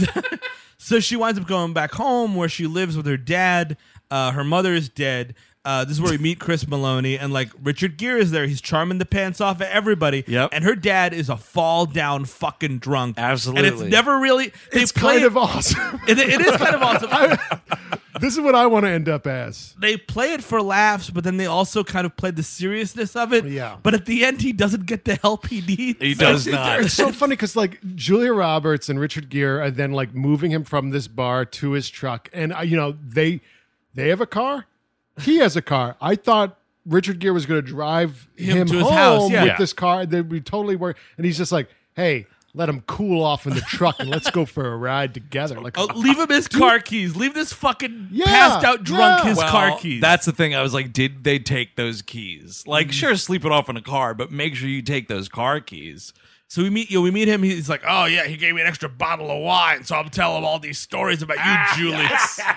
So she winds up going back home where she lives with her dad. Uh, her mother is dead. Uh, this is where we meet Chris Maloney, and like Richard Gere is there. He's charming the pants off of everybody. Yep. And her dad is a fall down fucking drunk. Absolutely. And it's never really. They It's play kind it, of awesome. it, it is kind of awesome. This is what I want to end up as. They play it for laughs, but then they also kind of play the seriousness of it. Yeah. But at the end, he doesn't get the help he needs. He does It's- not. It's so funny because like Julia Roberts and Richard Gere are then like moving him from this bar to his truck, and uh, you know they they have a car. He has a car. I thought Richard Gere was going to drive Him him, to his home house, yeah. with Yeah. this car. They'd be totally work. And he's just like, "Hey, let him cool off in the truck and let's go for a ride together." Like, Oh, leave him his car keys. Leave this fucking Yeah, passed out drunk yeah. his Well, car keys. That's the thing. I was like, did they take those keys? Like, sure, sleep it off in a car, but make sure you take those car keys. So we meet you. We meet him. He's like, "Oh yeah, he gave me an extra bottle of wine, so I'm telling him all these stories about you, Julie."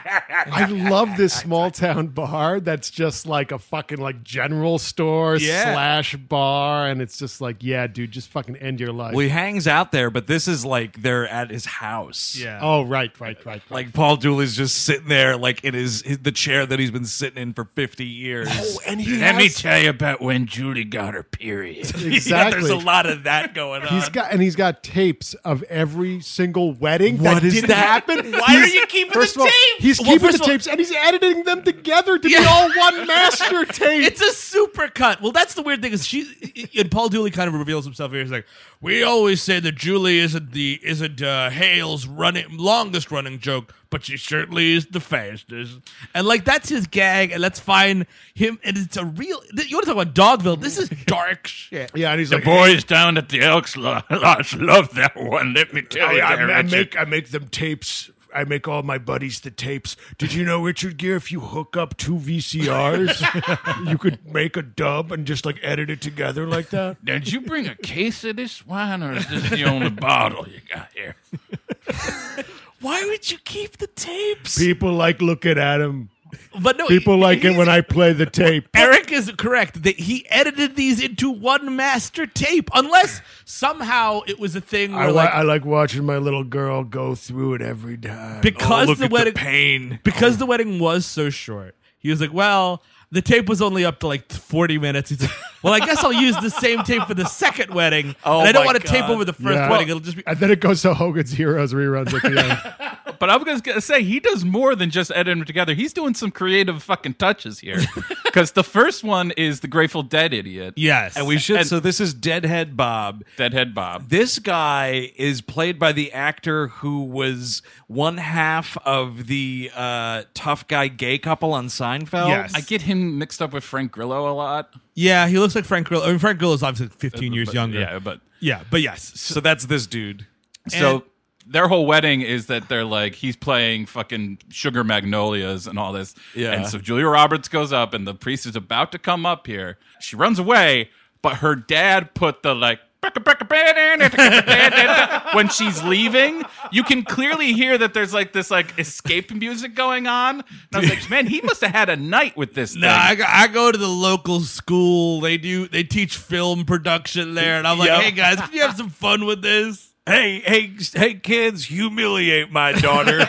I love this small town bar that's just like a fucking like general store Yeah. slash bar, and it's just like, yeah, dude, just fucking end your life. Well, he hangs out there, but this is like they're at his house. Yeah. Oh, right, right, right. right. Like Paul Dooley's just sitting there, like in his, his the chair that he's been sitting in for fifty years. Oh, and he Let has, me tell you about when Julie got her period. exactly. Yeah, there's a lot of that going on. He's got and he's got tapes of every single wedding What that is didn't that? happen. Why are He's- you keeping first the of all, tapes? He's Well, keeping first the of all- tapes and he's editing them together to be Yeah. all one master tape. It's a super cut. Well, that's the weird thing is she and Paul Dooley kind of reveals himself here. He's like, "We always say that Julie isn't the isn't uh, Hale's running longest running joke, but she certainly is the fastest." And like that's his gag, and let's find him. And it's a real. You want to talk about Dogville? This is dark shit. yeah, and he's The like, boys down at the Elks Lodge love that one. Let me tell you, I, there, I Richard. make I make them tapes. I make all my buddies the tapes. Did you know, Richard Gere, if you hook up two V C Rs, you could make a dub and just like edit it together like that? Did you bring a case of this wine, or is this the only bottle you got here? Why would you keep the tapes? People like looking at him. But no, People like it he's- when I play the tape. Eric is correct that he edited these into one master tape, unless somehow it was a thing where I, wa- like I like watching my little girl go through it every time. because Oh, look the at wedding the pain. because the wedding was so short, he was like, well, the tape was only up to like forty minutes. He's like, well, I guess I'll use the same tape for the second wedding. Oh and I don't my want to tape God. over the first Yeah. wedding. It'll just be And then it goes to Hogan's Heroes reruns at the end. But I was gonna say he does more than just edit them together. He's doing some creative fucking touches here. Because the first one is the Grateful Dead idiot. yes. And we should. And- so this is Deadhead Bob. Deadhead Bob. This guy is played by the actor who was one half of the uh, tough guy gay couple on Seinfeld. Yes. I get him mixed up with Frank Grillo a lot. yeah, he looks like Frank Grillo. I mean, Frank Grillo is obviously fifteen years But- younger. Yeah, but yeah, but yes. So that's this dude. so And- their whole wedding is that they're like he's playing fucking Sugar Magnolias and all this. Yeah. And so Julia Roberts goes up and the priest is about to come up here. She runs away, but her dad put the like when she's leaving, you can clearly hear that there's like this like escape music going on. And I was like, man, he must have had a night with this Nah, I, go- I go to the local school. They do. They teach film production there, and I'm like, Yep. hey guys, can you have some fun with this? Hey, hey, hey, kids! Humiliate my daughter.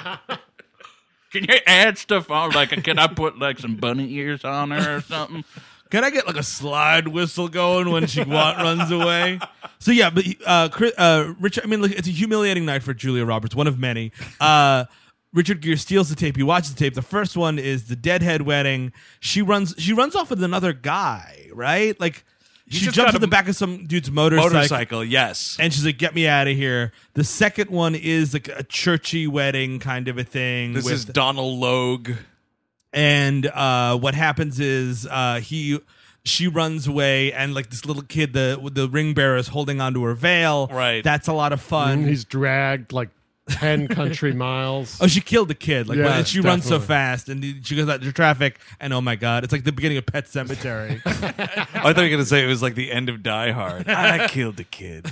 Can you add stuff on? Like, can I put like some bunny ears on her or something? Can I get like a slide whistle going when she wa- runs away? So yeah, but uh, Chris, uh, Richard. I mean, look, it's a humiliating night for Julia Roberts, one of many. Uh, Richard Gere steals the tape. He watches the tape. The first one is the Deadhead wedding. She runs. She runs off with another guy, right? Like she just jumps got in the a back of some dude's motorcycle. Motorcycle, yes. And she's like, "Get me out of here." The second one is like a churchy wedding kind of a thing. This with, is Donald Logue. and uh, what happens is uh, he, she runs away, and like this little kid, the the ring bearer is holding onto her veil. Right. That's a lot of fun. And he's dragged like ten country miles. Oh, she killed the kid. Like, Yeah, when she runs so definitely. fast, and she goes out into traffic, and oh my god, it's like the beginning of Pet Cemetery. I thought you were going to say it was like the end of Die Hard. I killed the kid.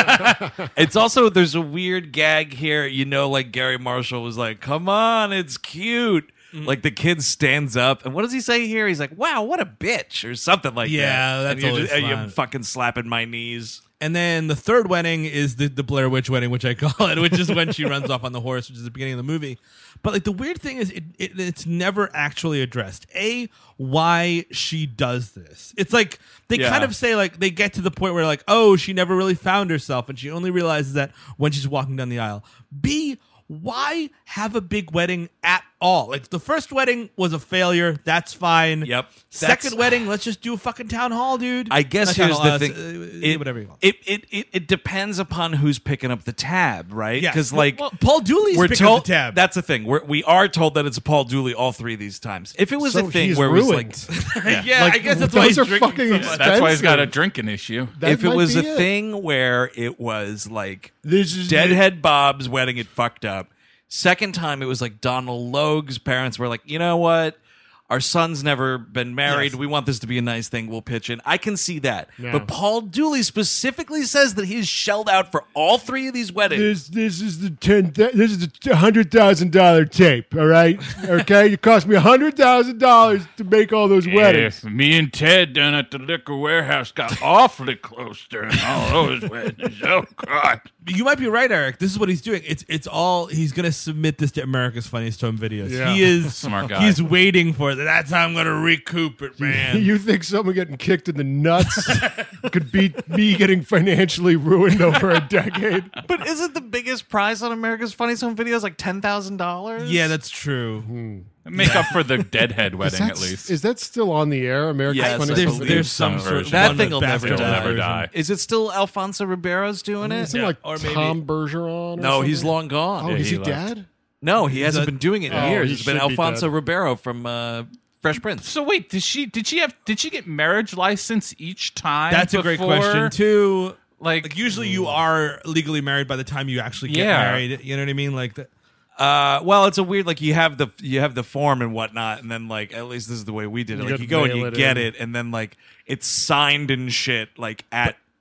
It's also, there's a weird gag here. You know, like Gary Marshall was like, come on, it's cute. Mm-hmm. Like the kid stands up, and what does he say here? He's like, wow, what a bitch, or something like Yeah, that. that's and you're, always just, and you're fun. fucking slapping my knees. And then the third wedding is the, the Blair Witch wedding, which I call it, which is when she runs off on the horse, which is the beginning of the movie. But like the weird thing is, it, it it's never actually addressed. A, why she does this? It's like they Yeah. kind of say like they get to the point where like, oh, she never really found herself, and she only realizes that when she's walking down the aisle. B, why have a big wedding at all? Like the first wedding was a failure. That's fine. Yep. Second That's- wedding, let's just do a fucking town hall, dude. I guess Not town here's hall, the uh, thing. uh, It, whatever you want. it, it, it, it depends upon who's picking up the tab, right? Yes. Because Well- like well, Paul Dooley's we're picking told up the tab. That's the thing. We're, we are told that it's a Paul Dooley all three of these times. If it was So a thing he's where it was like, ruined. yeah, Like, I guess that's those why he's are drinking fucking so much. expensive. That's why he's got a Expensive. drinking issue. That if it might was be a it. thing where it was like This is Deadhead Bob's wedding, it fucked up. Second time, it was like Donald Logue's parents were like, you know what? Our son's never been married. Yes. We want this to be a nice thing. We'll pitch in. I can see that. Yeah. But Paul Dooley specifically says that he's shelled out for all three of these weddings. This this is the ten. Th- this is the hundred thousand dollar tape. All right, okay. It cost me a hundred thousand dollars to make all those weddings. Yeah, me and Ted down at the liquor warehouse got awfully close during all those weddings. Oh God! You might be right, Eric. This is what he's doing. It's it's all he's gonna submit this to America's Funniest Home Videos. Yeah. He is Smart guy. He's waiting for it. That's how I'm gonna recoup it, man. You think someone getting kicked in the nuts could beat me getting financially ruined over a decade? But isn't the biggest prize on America's Funniest Home Videos like ten thousand dollars? Yeah, that's true. Make up for the Deadhead Is wedding that, at least. is that still on the air? America's Yes, Funniest I There's Home believe there's Videos? some some sort of version. That one thing will that's never bastard die. Never version. die. Is it still Alfonso Ribero's doing it? Isn't Yeah. like Or maybe- Tom Bergeron? Or No, something? he's long gone. Oh, Yeah, is he he, left. dead? No, he hasn't a- been doing it in Oh, years. he It's been should be Alfonso dead. Ribeiro from uh, Fresh Prince. So wait, did she did she have did she get marriage license each time? That's a great before? question too. Like, Like usually you are legally married by the time you actually get Yeah. married. You know what I mean? Like that. Uh, well, it's a weird like you have the you have the form and whatnot, and then like at least this is the way we did it. You Like gotta you go and mail you it get in. it, and then like it's signed and shit like at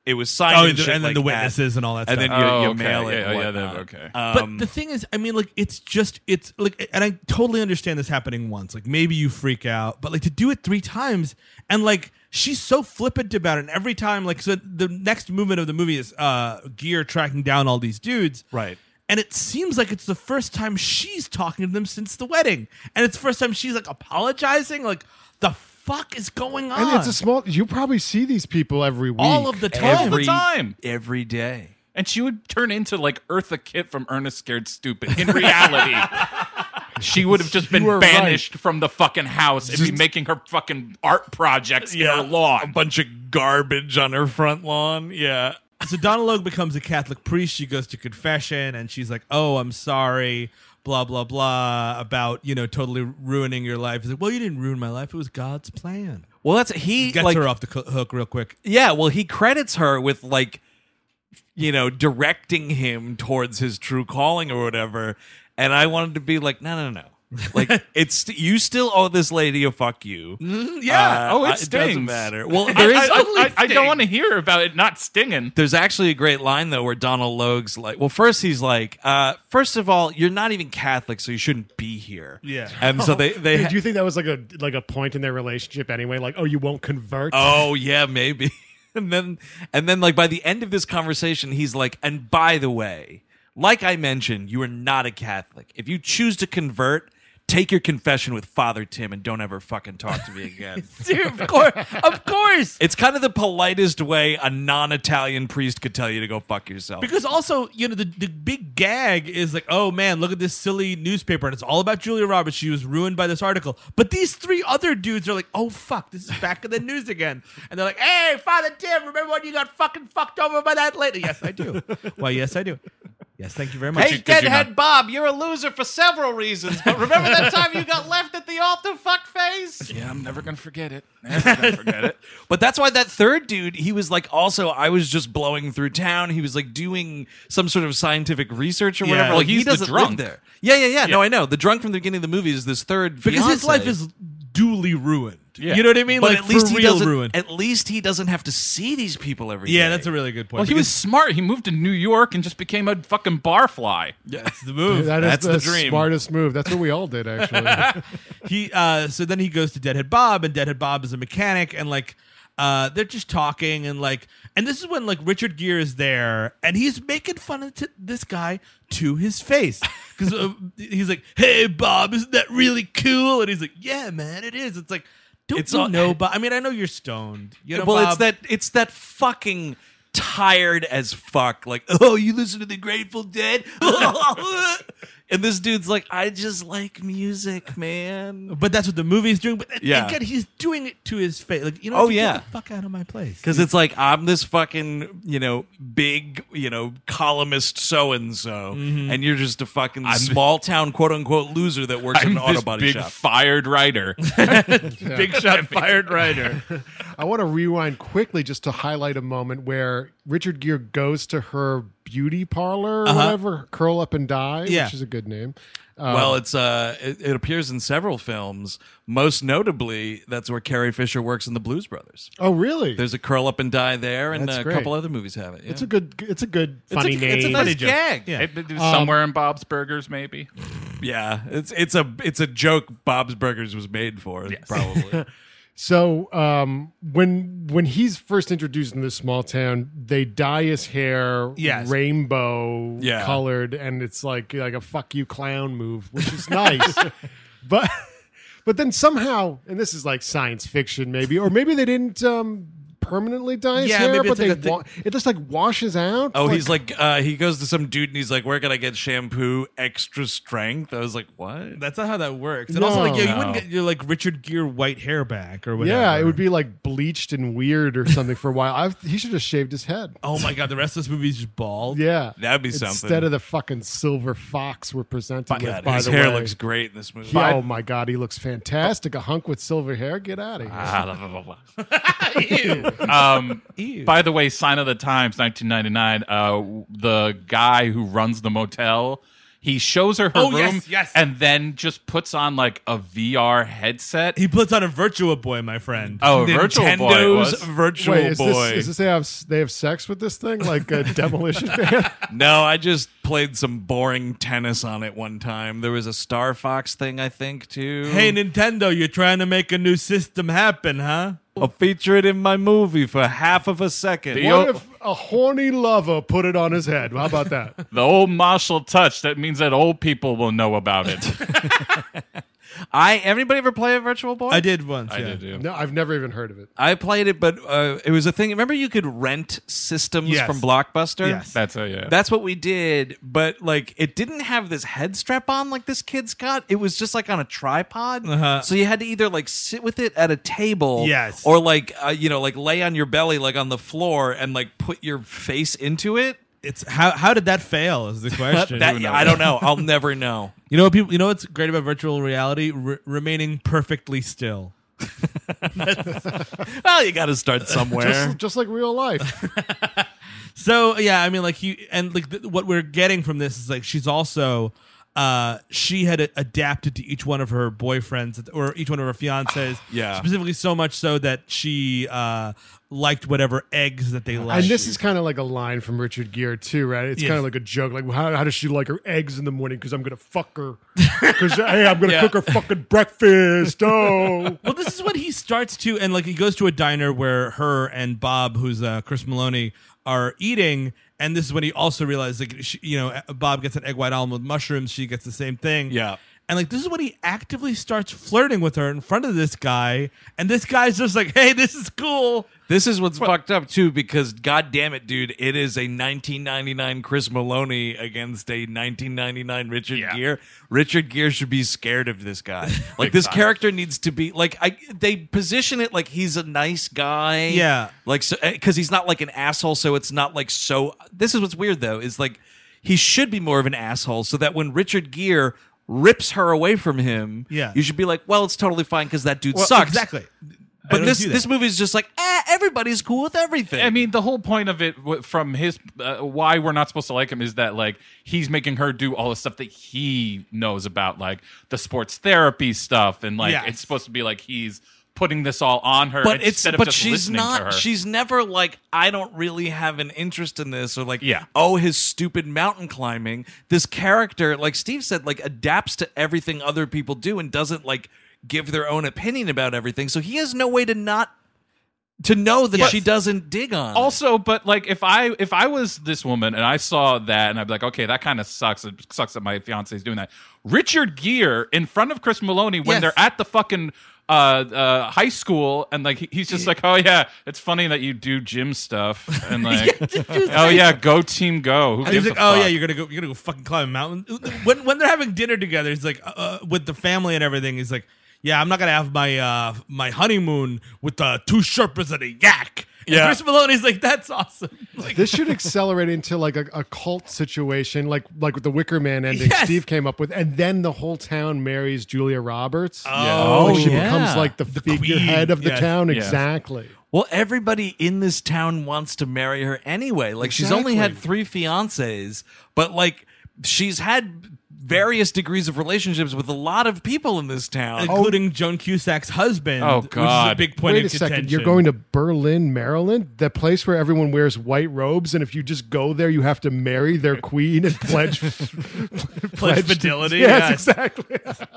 it was signed Oh, and, the- shit and then like the that. witnesses and all that And stuff. then you, Oh, you okay. mail it. Yeah, and yeah, then- whatnot. okay. But Um, the thing is, I mean, like, it's just, it's like, and I totally understand this happening once. Like, maybe you freak out, but like to do it three times, and like, she's so flippant about it. And every time, like, so the next movement of the movie is uh Gear tracking down all these dudes. Right. And it seems like it's the first time she's talking to them since the wedding. And it's the first time she's like apologizing. Like, the fuck is going on? And it's a small. You probably see these people every week. all of the time. All the every time. every day. And she would turn into like Eartha Kitt from Ernest Scared Stupid. In reality, she would have just been You were banished from the fucking house and be Just- making her fucking art projects in her a lawn. bunch of garbage on her front lawn. Yeah. So Donna Logue becomes a Catholic priest. She goes to confession, and she's like, "Oh, I'm sorry, blah blah blah, about you know totally ruining your life." He's like, "Well, you didn't ruin my life. It was God's plan." Well, that's he Gets like her off the co- hook real quick. yeah. Well, he credits her with like, you know, directing him towards his true calling or whatever. And I wanted to be like, no, no, no. Like it's you still owe this lady a fuck you. Yeah. Uh, Oh, it uh, stings. doesn't matter. Well, I, there is. I, totally I, I don't sting. want to hear about it not stinging. There's actually a great line though where Donald Logue's like, well, first he's like, uh, first of all, you're not even Catholic, so you shouldn't be here. Yeah. And so they they. Dude, do you think that was like a like a point in their relationship anyway? Like, oh, you won't convert? Oh yeah, maybe. And then and then like by the end of this conversation, he's like, and by the way, like I mentioned, you are not a Catholic. If you choose to convert, take your confession with Father Tim and don't ever fucking talk to me again. Dude, of course, of course. It's kind of the politest way a non-Italian priest could tell you to go fuck yourself. Because also, you know, the, the big gag is like, oh man, look at this silly newspaper, and it's all about Julia Roberts. She was ruined by this article. But these three other dudes are like, oh fuck, this is back in the news again. And they're like, hey, Father Tim, remember when you got fucking fucked over by that lady? Yes, I do. Why, yes, I do. Yes, thank you very much. Hey, Deadhead Bob, you're a loser for several reasons. But remember that time you got left at the altar, fuckface? Yeah, I'm never gonna forget it. Never gonna forget it. But that's why that third dude, he was like, also, I was just blowing through town. He was like doing some sort of scientific research or Yeah. whatever. Well, Like, he he's the doesn't drunk. live there. Yeah, yeah, yeah, No, I know. The drunk from the beginning of the movie is this third Because his fiancé. life is duly ruined. Yeah. You know what I mean? But like at least for he real doesn't. ruined. At least he doesn't have to see these people every day. Yeah, that's a really good point. Well, he was smart. He moved to New York and just became a fucking barfly. That's the move. That is That's the, the dream. smartest move. That's what we all did, actually. he uh so then he goes to Deadhead Bob, and Deadhead Bob is a mechanic, and like uh they're just talking, and like and this is when like Richard Gere is there, and he's making fun of t- this guy to his face, because uh, he's like, hey Bob, isn't that really cool? And he's like, yeah man, it is. It's like, don't It's you all- know Bob? I mean, I know you're stoned, you know, well, Bob? it's that. It's that fucking tired as fuck. Like, oh, you listen to the Grateful Dead, and this dude's like, I just like music, man. But that's what the movie's doing. But Yeah. again, he's doing it to his face. Like, you know, Oh, get yeah. the fuck out of my place. Because it's like I'm this fucking, you know, big, you know, columnist so and so, and you're just a fucking small town quote unquote loser that works I'm in an auto this body big shop. fired writer. Big shot fired writer. I want to rewind quickly just to highlight a moment where Richard Gere goes to her beauty parlor or Uh-huh. whatever, Curl Up and Die, Yeah. which is a good name. Um, Well, it's uh, it, it appears in several films. Most notably, that's where Carrie Fisher works in the Blues Brothers. oh, really? There's a Curl Up and Die there, and That's a great. couple other movies have it. Yeah. It's a good. It's a good funny it's a, name. It's a Funny nice joke. gag. Yeah. It- it was somewhere in Bob's Burgers, maybe. Yeah, it's it's a it's a joke Bob's Burgers was made for, probably. So um, when when he's first introduced in this small town, they dye his hair Yes. rainbow Yeah. colored, and it's like like a fuck you clown move, which is nice. but but then somehow, and this is like science fiction maybe, or maybe they didn't um, permanently dye his Yeah, hair, maybe but it's they like a thing- wa- it just like washes out. Oh, he's like uh, he goes to some dude and he's like, "Where can I get shampoo extra strength?" I was like, "What?" That's not how that works. And also, like, No. yeah, you wouldn't No. get your like Richard Gere white hair back or whatever. yeah, it would be like bleached and weird or something for a while. I've, he should have shaved his head. Oh my god, the rest of this movie is just bald. Yeah, That'd be instead something. of the fucking silver fox we're presented with. God, by his the hair way. looks great in this movie. Yeah, oh my god, he looks fantastic. A hunk with silver hair. Get out of here. Um, Ew. by the way, Sign of the Times, nineteen ninety-nine. Uh, the guy who runs the motel, he He shows her her Oh, room, yes, yes. and then just puts on like a V R headset. He puts on a Virtua Boy, my friend. Oh, Virtual Boy it Nintendo's was. Virtual Wait, is Boy. this, is this they have they have sex with this thing like a Demolition Man? No, I just played some boring tennis on it one time. There was a Star Fox thing, I think, too. Hey, Nintendo, you're trying to make a new system happen, huh? I'll feature it in my movie for half of a second. The- What if a horny lover put it on his head? How about that? The old martial touch. That means that old people will know about it. I everybody ever play a Virtual Boy? I did once. I yeah. did too. No, I've never even heard of it. I played it, but uh, it was a thing. Remember, you could rent systems Yes. from Blockbuster. Yes. That's a yeah. That's what we did, but like it didn't have this head strap on like this kid's got. It was just like on a tripod. Uh-huh. So you had to either like sit with it at a table, Yes. or like uh, you know like lay on your belly like on the floor and like put your face into it. It's how how did that fail? Is the question. That, I don't know. I'll never know. You know what people? You know what's great about virtual reality? Re- remaining perfectly still. Well, you got to start somewhere. Just, just like real life. So yeah, I mean, like you and like th- what we're getting from this is like she's also uh she had a- adapted to each one of her boyfriends or each one of her fiancés. Yeah. specifically so much so that she uh liked whatever eggs that they liked. And this is kind of like a line from Richard Gere too, right? It's Yes. kind of like a joke. Like, how, how does she like her eggs in the morning? Because I'm gonna fuck her. Because hey, I'm gonna Yeah. cook her fucking breakfast. Oh, Well, this is what he starts to, and like he goes to a diner where her and Bob, who's uh, Chris Maloney, are eating, and this is when he also realizes, like, she, you know, Bob gets an egg white almond with mushrooms, she gets the same thing. Yeah. And like this is when he actively starts flirting with her in front of this guy, and this guy's just like, "Hey, this is cool." This is what's fucked up too, because god damn it, dude, it is a nineteen ninety-nine Chris Maloney against a nineteen ninety-nine Richard Yeah. Gere. Richard Gere should be scared of this guy. Like this character needs to be like I. They position it like he's a nice guy. Yeah. like so because he's not like an asshole. So it's not like so. This is what's weird though is like he should be more of an asshole, so that when Richard Gere rips her away from him, Yeah. you should be like, well, it's totally fine because that dude Well, sucks. exactly. I But don't this do that. this movie is just like, eh, everybody's cool with everything. I mean, the whole point of it, w- from his uh, why we're not supposed to like him, is that like he's making her do all the stuff that he knows about, like the sports therapy stuff, and like Yes. it's supposed to be like he's putting this all on her. but it's instead of but just she's listening to not her. she's never like I don't really have an interest in this or like Yeah. oh his stupid mountain climbing. This character, like Steve said, like adapts to everything other people do and doesn't like give their own opinion about everything. So he has no way to not to know that Yes. she doesn't dig on. it. Also, but like if I if I was this woman and I saw that and I'd be like, okay, that kind of sucks. It sucks that my fiance is doing that. Richard Gere in front of Chris Maloney when Yes. they're at the fucking uh, uh, high school, and like he- he's just like, oh yeah, it's funny that you do gym stuff, and like, oh yeah, go team go. Who And gives he's like, a "Oh fuck? yeah, you're gonna go, you're gonna go fucking climb a mountain." When when they're having dinner together, he's like, uh, with the family and everything. He's like, "Yeah, I'm not gonna have my uh, my honeymoon with uh, two Sherpas and a yak." And Yeah. Chris Maloney's like, "That's awesome." Like, this should accelerate into like a, a cult situation, like like with the Wicker Man ending Yes. Steve came up with, and then the whole town marries Julia Roberts. Oh, Like, she yeah. becomes like the, figurehead of the Yes. town. Yes. Exactly. Well, everybody in this town wants to marry her anyway. Like she's only had Exactly. three fiancés, but like she's had various degrees of relationships with a lot of people in this town. including Joan Cusack's husband. Oh, which is a God. big point Wait of a second. contention. You're going to Berlin, Maryland, the place where everyone wears white robes, and if you just go there, you have to marry their queen and pledge pledge fidelity. Yes, Yes. exactly.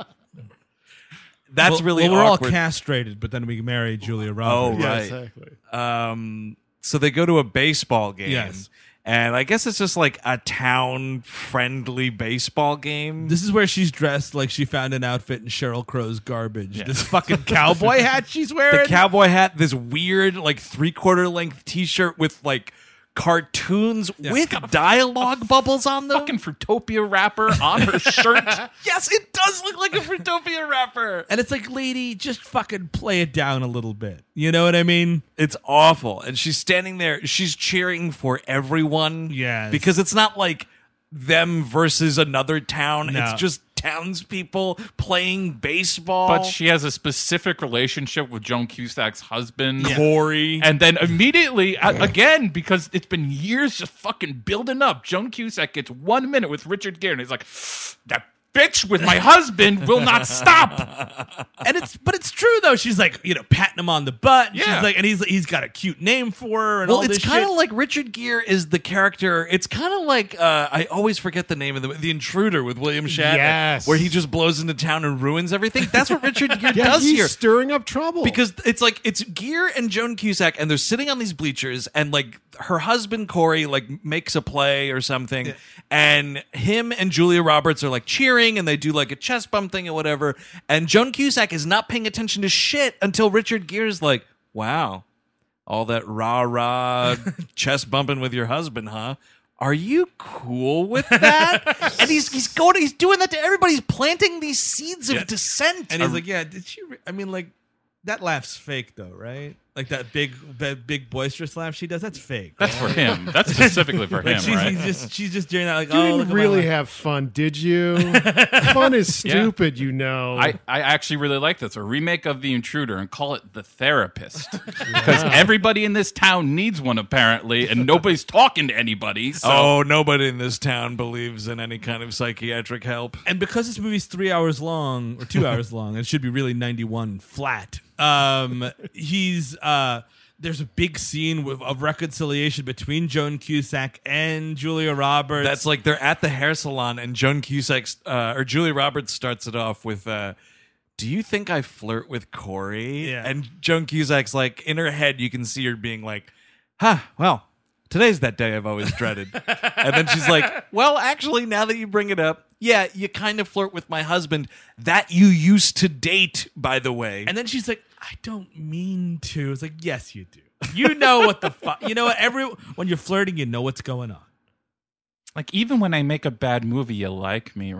That's Well- really well, we're awkward. all castrated, but then we marry Julia Oh, Roberts. Yeah, right. exactly. Um, so they go to a baseball game. Yes. And I guess it's just like a town friendly baseball game. This is where she's dressed like she found an outfit in Sheryl Crow's garbage. This fucking cowboy hat she's wearing. the cowboy hat, this weird like three quarter length t shirt with like cartoons with dialogue bubbles on them. fucking Fruitopia wrapper on her shirt. Yes, it does look like a Fruitopia wrapper. And it's like, lady, just fucking play it down a little bit. You know what I mean? It's awful. And she's standing there, she's cheering for everyone. Yes. Because it's not like them versus another town. No. It's just townspeople playing baseball. But she has a specific relationship with Joan Cusack's husband, Corey. And then immediately, a- again, because it's been years just fucking building up, Joan Cusack gets one minute with Richard Gere, and he's like, that bitch with my husband will not stop. And it's but it's true though. She's like, you know, patting him on the butt. And Yeah. She's like, and he's he's got a cute name for her. And Well, all it's this kind of shit. like Richard Gere is the character. It's kind of like uh, I always forget the name of the the Intruder with William Shatner, Yes. where he just blows into town and ruins everything. That's what Richard Gere Yeah, does he's here. stirring up trouble. Because it's like it's Gere and Joan Cusack, and they're sitting on these bleachers, and like her husband Corey like makes a play or something, and him and Julia Roberts are like cheering, and they do like a chest bump thing or whatever, and Joan Cusack is not paying attention to shit until Richard Gere's like, "Wow, all that rah rah chest bumping with your husband, huh? Are you cool with that?" And he's he's going, he's doing that to everybody. He's planting these seeds of dissent. And he's like, yeah, did she? Re- I mean, like that laugh's fake though, right? Like that big, that big boisterous laugh she does. That's fake. That's for him. That's specifically for Like him, she's, right? he's just she's just doing that. Like, you oh, look didn't at my really laugh. have fun, did you? Fun is stupid, you know. I, I actually really like this. A remake of The Intruder and call it The Therapist. Because everybody in this town needs one, apparently, and nobody's talking to anybody. So. Oh, nobody in this town believes in any kind of psychiatric help. And because this movie's three hours long or two hours long, it should be really ninety-one flat. Um, he's uh, there's a big scene with, of reconciliation between Joan Cusack and Julia Roberts. That's like they're at the hair salon, and Joan Cusack uh, or Julia Roberts starts it off with, uh, "Do you think I flirt with Corey?" Yeah. And Joan Cusack's like, in her head, you can see her being like, "Huh, well, today's that day I've always dreaded." And then she's like, "Well, actually, now that you bring it up, yeah, you kind of flirt with my husband that you used to date, by the way." And then she's like, I don't mean to. It's like, yes, you do. You know what the fuck. You know what? Every when you're flirting, you know what's going on. Like, even when I make a bad movie, you like me,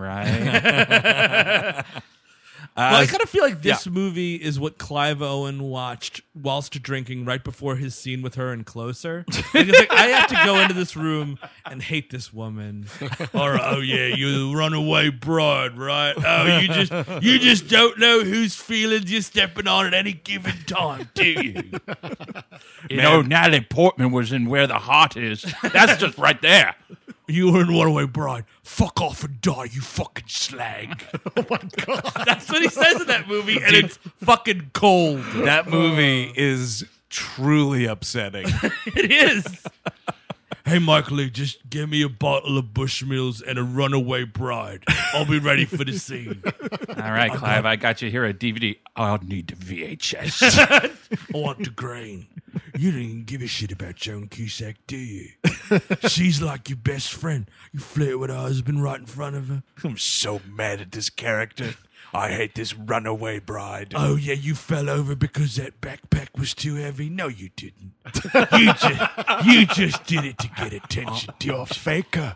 right? Well, I kind of feel like this yeah. movie is what Clive Owen watched whilst drinking right before his scene with her in Closer. Like, it's like, I have to go into this room and hate this woman. Or, oh yeah, you're the runaway bride, right? Oh, you just you just don't know whose feelings you're stepping on at any given time, do you? You know, Natalie Portman was in Where the Heart Is. That's just right there. You were in Runaway Bride. Fuck off and die, you fucking slag. Oh my god. That's what he says in that movie, and it's fucking cold. That movie is truly upsetting. It is. Hey, Michael Lee, just give me a bottle of Bushmills and a Runaway Bride. I'll be ready for the scene. All right, Clive, I got you here a D V D. I'll need the V H S. I want the grain. You don't even give a shit about Joan Cusack, do you? She's like your best friend. You flirt with her husband right in front of her. I'm so mad at this character. I hate this runaway bride. Oh, yeah, you fell over because that backpack was too heavy? No, you didn't. You just, you just did it to get attention. You're a faker.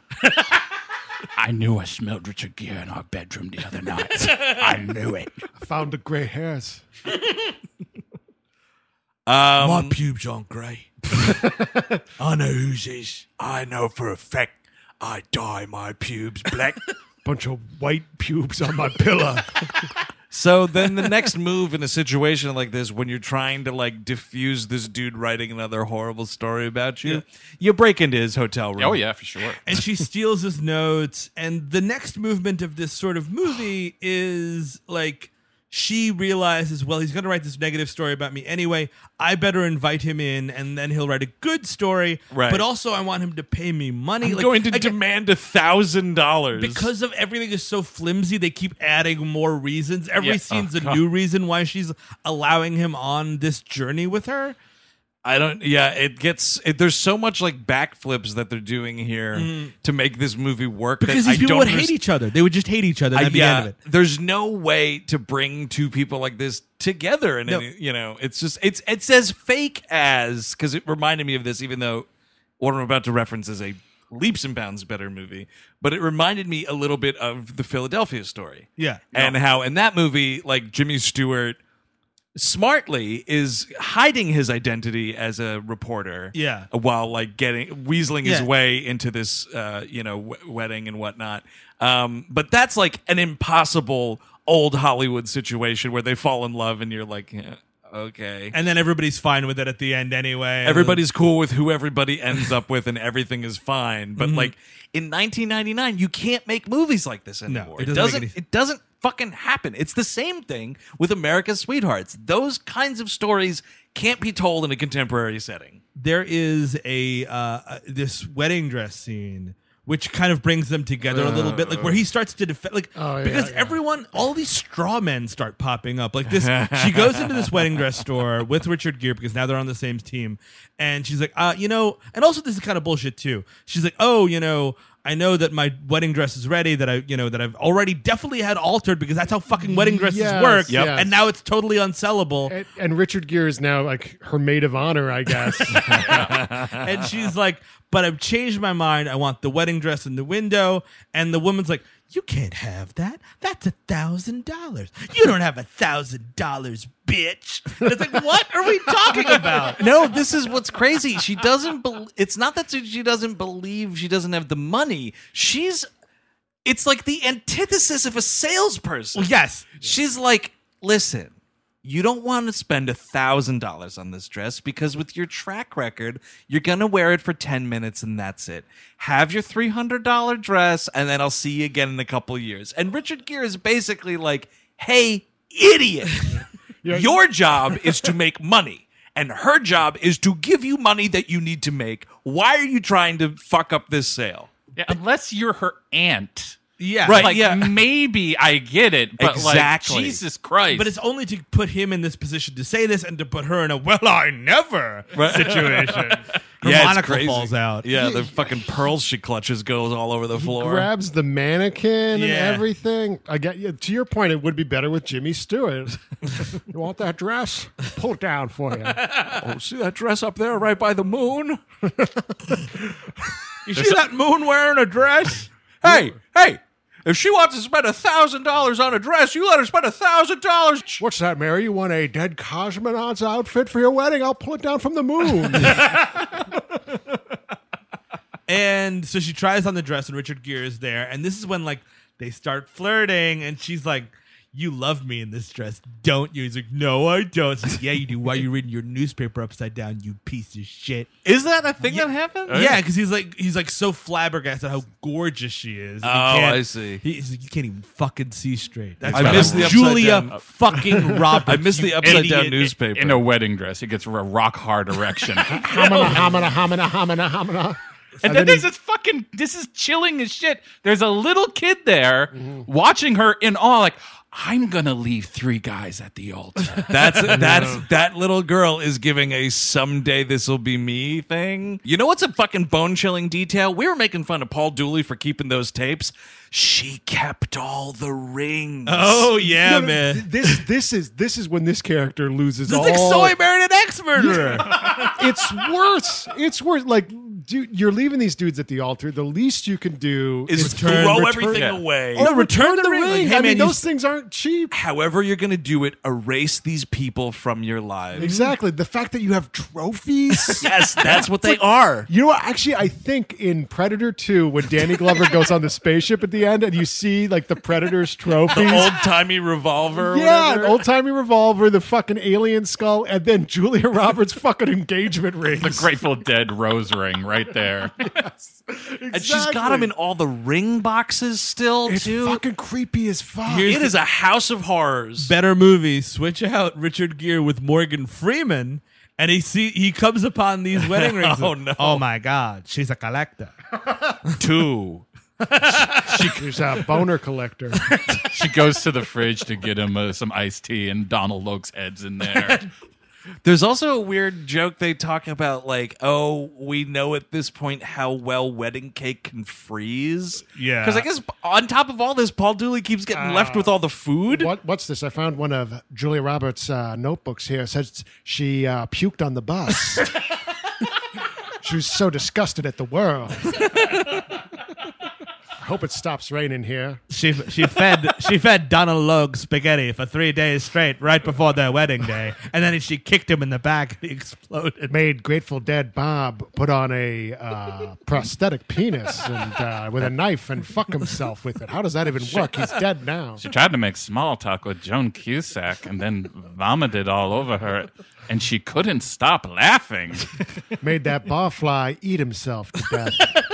I knew I smelled Richard Gere in our bedroom the other night. I knew it. I found the gray hairs. Um, My pubes aren't grey. I know whose is. I know for a fact I dye my pubes black. Bunch of white pubes on my pillow. So then the next move in a situation like this, when you're trying to like diffuse this dude writing another horrible story about you, you break into his hotel room. Oh, yeah, for sure. And she steals his notes. And the next movement of this sort of movie is like she realizes, well, he's going to write this negative story about me anyway. I better invite him in, and then he'll write a good story. Right. But also, I want him to pay me money. I'm Like, going to again, demand a thousand dollars because of everything is so flimsy, they keep adding more reasons. Every Yeah. scene's Oh, a God. new reason why she's allowing him on this journey with her. I don't. Yeah, it gets. It, there's so much like backflips that they're doing here to make this movie work. Because that these I people don't would underst- hate each other. They would just hate each other. I- That'd be the yeah, end of it. there's no way to bring two people like this together, and No. you know, it's just it's it's as fake as because it reminded me of this, even though what I'm about to reference is a leaps and bounds better movie, but it reminded me a little bit of the Philadelphia Story. Yeah. And how in that movie, like Jimmy Stewart smartly is hiding his identity as a reporter. Yeah. While like getting weaseling his Yeah. way into this, uh, you know, w- wedding and whatnot. Um, but that's like an impossible old Hollywood situation where they fall in love and you're like, yeah, okay. And then everybody's fine with it at the end anyway. Everybody's cool with who everybody ends up with and everything is fine. But like in nineteen ninety-nine, you can't make movies like this anymore. it it doesn't make doesn't any- it doesn't fucking happen. It's the same thing with America's Sweethearts. Those kinds of stories can't be told in a contemporary setting. There is a uh, this wedding dress scene which kind of brings them together a little bit, like where he starts to defend, like Oh, yeah, because yeah. everyone, all these straw men start popping up. Like this, she goes into this wedding dress store with Richard Gere because now they're on the same team, and she's like, uh, you know, and also this is kind of bullshit too. She's like, oh, you know, I know that my wedding dress is ready, that I, you know, that I've already definitely had altered because that's how fucking wedding dresses Yes, work, Yep. and now it's totally unsellable. And, and Richard Gere is now like her maid of honor, I guess. And she's like, but I've changed my mind. I want the wedding dress in the window. And the woman's like, you can't have that. That's a thousand dollars. You don't have a thousand dollars, bitch. And it's like, what are we talking about? No, this is what's crazy. She doesn't. Be- it's not that she doesn't believe she doesn't have the money. She's. It's like the antithesis of a salesperson. Well, yes. She's like, listen, you don't want to spend a thousand dollars on this dress because with your track record, you're gonna wear it for ten minutes and that's it. Have your three hundred dollar dress, and then I'll see you again in a couple of years. And Richard Gere is basically like, hey, idiot, your job is to make money. And her job is to give you money that you need to make. Why are you trying to fuck up this sale? Yeah, unless you're her aunt. Yeah. Right. Like, yeah. maybe I get it, but Exactly. like, Jesus Christ. But it's only to put him in this position to say this and to put her in a, well, I never situation. Her Yeah, it's monocle crazy. falls out. Yeah, the fucking pearls she clutches goes all over the floor. Grabs the mannequin and Yeah. everything. I get yeah, to your point. It would be better with Jimmy Stewart. You want that dress? Pull it down for you. Oh, see that dress up there right by the moon? You see that moon wearing a dress? Hey, hey, if she wants to spend a thousand dollars on a dress, you let her spend a thousand dollars. What's that, Mary? You want a dead cosmonaut's outfit for your wedding? I'll pull it down from the moon. And so she tries on the dress, and Richard Gere is there. And this is when, like, they start flirting, and she's like, you love me in this dress, don't you? He's like, no, I don't. She's like, yeah, you do. Why are you reading your newspaper upside down, you piece of shit? Is that a thing that happened? Yeah, because he's like, he's like so flabbergasted how gorgeous she is. He Oh, can't- I see. he- He's like, you can't even fucking see straight. That's I right. missed the upside Julia down- fucking Roberts. I missed the you upside down idiot. newspaper. in a wedding dress, he gets a rock hard erection. Hamina, hamina, hamina, hamina, hamina. And then there's this fucking, this is chilling as shit. There's a little kid there watching her in awe, like, I'm gonna leave three guys at the altar. That's that's that little girl is giving a someday this'll be me thing. You know what's a fucking bone chilling detail? We were making fun of Paul Dooley for keeping those tapes. She kept all the rings. Oh yeah, No, no, man. th- This this is this is when this character loses This all. is like so I married an ex-murderer. It's worse. It's worse. Like, dude, you're leaving these dudes at the altar. The least you can do is is return- throw return- everything Yeah. away. Oh, return the ring. Like, hey, I man, mean, you those s- things aren't cheap. However you're gonna do it, erase these people from your lives. Exactly. The fact that you have trophies. Yes, that's what they are. You know what? Actually, I think in Predator two, when Danny Glover goes on the spaceship at the end and you see like the Predator's trophies. Old timey revolver. or yeah, whatever. old timey revolver, the fucking alien skull, and then Julia Roberts' fucking engagement ring. The Grateful Dead rose ring right there. And she's got them in all the ring boxes still It's too. fucking creepy as fuck. Here's It is a house of horrors. Better movie. Switch out Richard Gere with Morgan Freeman, and he see he comes upon these wedding rings. Oh, no. Oh my God, she's a collector. Two. There's a boner collector. She goes to the fridge to get him uh, some iced tea, and Donald Logue's head's in there. There's also a weird joke they talk about, like, oh, we know at this point how well wedding cake can freeze. Yeah. Because I guess on top of all this, Paul Dooley keeps getting left with all the food. What, what's this? I found one of Julia Roberts' uh, notebooks here. It says she uh, puked on the bus. She was so disgusted at the world. Hope it stops raining here. She she fed she fed Donald Logue spaghetti for three days straight right before their wedding day, and then she kicked him in the back and he exploded. Made Grateful Dead Bob put on a uh, prosthetic penis and uh, with a knife and fuck himself with it. How does that even work? He's dead now. She tried to make small talk with Joan Cusack and then vomited all over her, and she couldn't stop laughing. Made that barfly eat himself to death.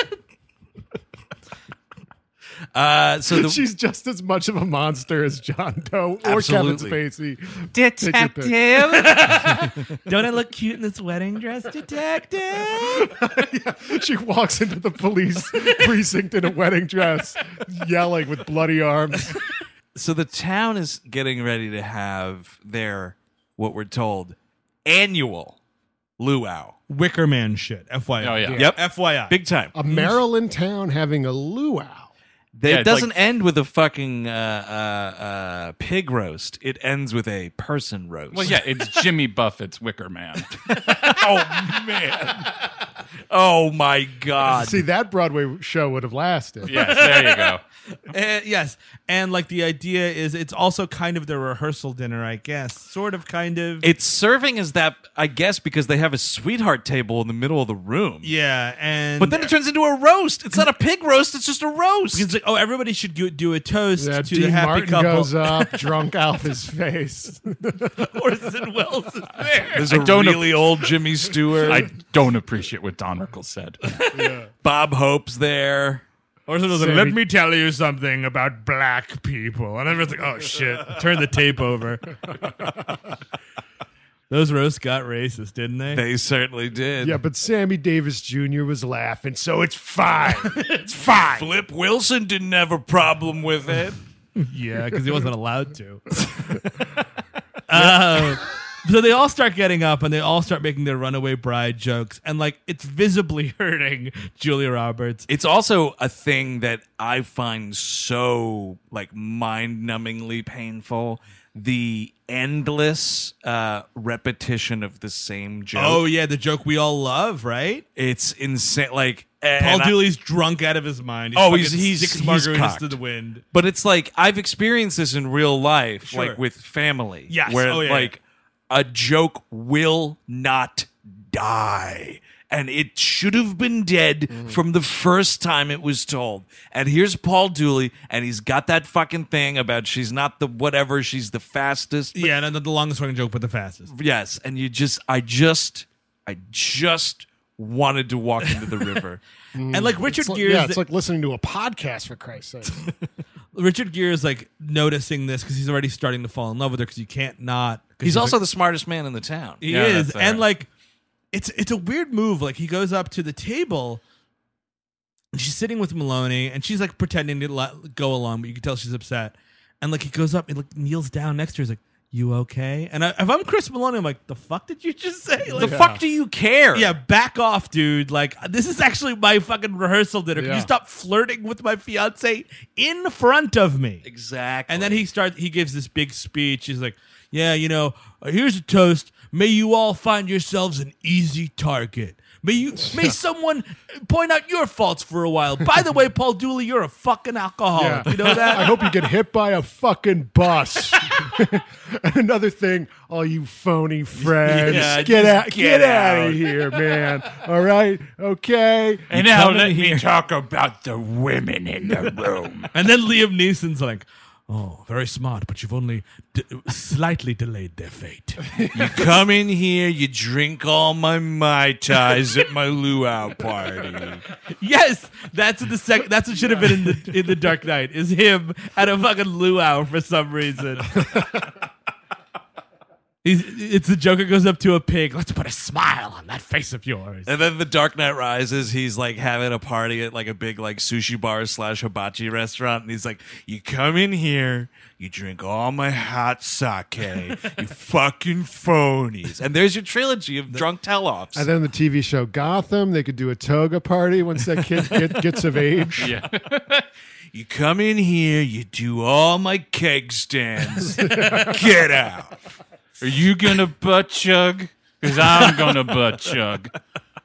Uh, so the, She's just as much of a monster as John Doe or Absolutely. Kevin Spacey. Detective. Don't I look cute in this wedding dress, detective? Yeah, she walks into the police precinct in a wedding dress, yelling with bloody arms. so the town is getting ready to have their, what we're told, annual luau. Wicker Man shit. F Y I. Oh, yeah. Yep. F Y I. Big time. A Maryland town having a luau. They- Yeah, it it's doesn't like- end with a fucking uh, uh, uh, pig roast. It ends with a person roast. Well, yeah, it's Jimmy Buffett's Wicker Man. oh, man. Oh, my God. See, that Broadway show would have lasted. Yes, there you go. Uh, yes, and like the idea is, it's also kind of the rehearsal dinner, I guess. Sort of, kind of. It's serving as that, I guess, because they have a sweetheart table in the middle of the room. yeah, and But then it turns into a roast. It's not a pig roast. It's just a roast. it's like, oh, everybody should do, do a toast Yeah, to Dean the happy Martin couple. goes up, drunk out his face. Orson Welles is there. There's I a don't really old Jimmy Stewart. I don't appreciate what Don Rickles said. Bob Hope's there. Orson Welles, Sammy- let me tell you something about black people. And everyone's like, oh, shit. Turn the tape over. Those roasts got racist, didn't they? They certainly did. Yeah, but Sammy Davis Junior was laughing, so it's fine. It's fine. Flip Wilson didn't have a problem with it. Yeah, because he wasn't allowed to. uh, so they all start getting up and they all start making their runaway bride jokes. And like, it's visibly hurting Julia Roberts. It's also a thing that I find so like mind-numbingly painful. The endless uh, repetition of the same joke. Oh, yeah, the joke we all love, right? It's insane. Like and Paul I- Dooley's drunk out of his mind. Oh, fucking he's- he's- six he's margaritas cocked. to the wind. But it's like I've experienced this in real life, Sure. like with family. Yes. Where Oh, yeah, like a joke will not die. And it should have been dead Mm-hmm. from the first time it was told. And here's Paul Dooley, and he's got that fucking thing about she's not the whatever, she's the fastest. Yeah, and not the longest running joke, but the fastest. Yes, and you just, I just, I just wanted to walk into the river. And like Richard It's like, Gere, yeah, is it's like listening to a podcast, for Christ's sake. Richard Gere is like noticing this because he's already starting to fall in love with her because you can't not. 'cause He's also like- the smartest man in the town. he Yeah, is, that's and fair. like it's it's a weird move. Like he goes up to the table. And she's sitting with Maloney, and she's like pretending to let, go along, but you can tell she's upset. And like he goes up and like kneels down next to her. He's like, "You okay?" And I, if I'm Chris Maloney, I'm like, "The fuck did you just say?" The Like, fuck do you care? yeah, back off, dude. Like, this is actually my fucking rehearsal dinner. Can Yeah. you stop flirting with my fiance in front of me? Exactly. And then he starts. He gives this big speech. He's like, "Yeah, you know, uh, here's a toast. May you all find yourselves an easy target. May you, may someone point out your faults for a while. By the way, Paul Dooley, you're a fucking alcoholic. Yeah. You know that? I hope you get hit by a fucking bus. And another thing, all you phony friends, Yeah, get just out, get get, out out. of here, man. All right, okay. And now come in let me here. talk about the women in the room. And then Liam Neeson's like, "Oh, very smart, but you've only d- slightly delayed their fate." You come in here, you drink all my Mai Tais at my luau party. Yes, that's the sec- That's what should have been in the in the Dark Knight. Is him at a fucking luau for some reason. He's, it's the Joker goes up to a pig. Let's put a smile on that face of yours. And then the Dark Knight Rises, he's like having a party at like a big like sushi bar slash hibachi restaurant. And he's like, you come in here, you drink all my hot sake, you fucking phonies. And there's your trilogy of drunk tell-offs. And then the T V show Gotham, they could do a toga party once that kid get, gets of age. Yeah. You come in here, you do all my keg stands. Get out. Are you gonna butt chug? Because I'm gonna butt chug.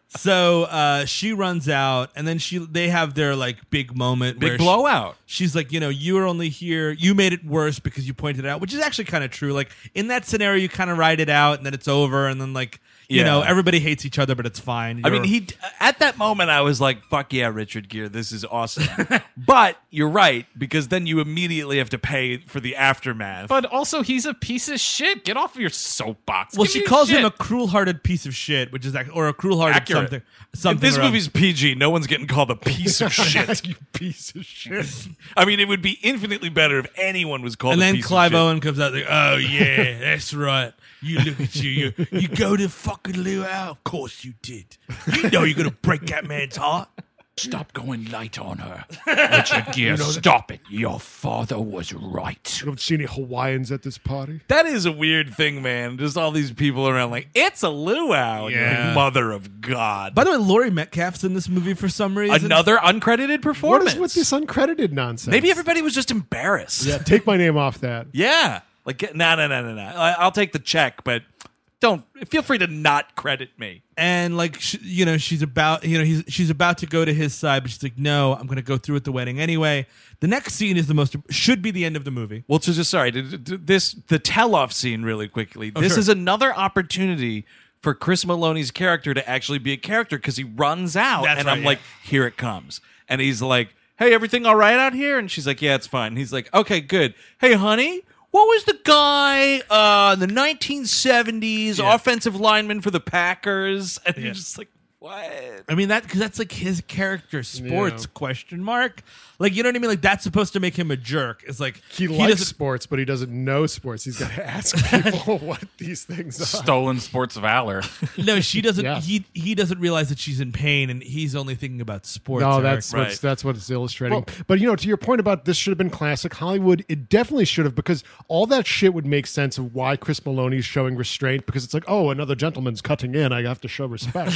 So uh, she runs out, and then she they have their like big moment, Big where blowout. She, she's like, you know, you were only here. You made it worse because you pointed it out, which is actually kind of true. Like in that scenario, you kind of ride it out, and then it's over, and then like you Yeah. know everybody hates each other, but it's fine. I mean, You're- he at that moment I was like, "Fuck yeah, Richard Gere, this is awesome." But you're right, because then you immediately have to pay for the aftermath. But also, he's a piece of shit. Get off your soapbox. Well, Give she me calls shit. him a cruel-hearted piece of shit, which is ac- or a cruel-hearted Accurate. something. If Something. this around- movie's P G, no one's getting called a piece of shit. You piece of shit. I mean, it would be infinitely better if anyone was called and a then piece Clive of shit. Owen comes out like, "Oh yeah, that's right. You look at you. You you go to fucking luau. Of course you did. You know you're gonna break that man's heart." Stop going light on her. Richard Gere, stop it. Your father was right. You don't see any Hawaiians at this party? That is a weird thing, man. Just all these people around like, it's a luau. And you're Yeah. like, mother of God. By the way, Laurie Metcalf's in this movie for some reason. Another uncredited What performance. is with this uncredited nonsense? Maybe everybody was just embarrassed. Yeah, take my name off that. Yeah. Like, get- no, no, no, no, no. I- I'll take the check, but don't, feel free to not credit me. and like sh- you know, she's about you know he's she's about to go to his side, but she's like, "No, I'm going to go through with the wedding anyway." The next scene is the most should be the end of the movie. Well, to just, sorry, to- to- this, the tell-off scene really quickly. Oh, this sure. is another opportunity for Chris Maloney's character to actually be a character because he runs out. That's and right, I'm yeah. like, here it comes. And he's like, hey, everything all right out here? And she's like, yeah, it's fine. And he's like, okay, good. Hey, honey, what was the guy uh, in the nineteen seventies, Yeah. offensive lineman for the Packers? And Yeah. you're just like, what? I mean that because that's like his character, sports Yeah. question mark. Like you know what I mean? Like that's supposed to make him a jerk. It's like He, likes doesn't- sports, but he doesn't know sports. He's got to ask people what these things are. Stolen sports valor. No, she doesn't. Yeah. He he doesn't realize that she's in pain, and he's only thinking about sports. No, Eric. that's Right. what's that's what it's illustrating. but you know, to your point about this should have been classic Hollywood, it definitely should have, because all that shit would make sense of why Chris Maloney is showing restraint, because it's like, oh, another gentleman's cutting in, I have to show respect.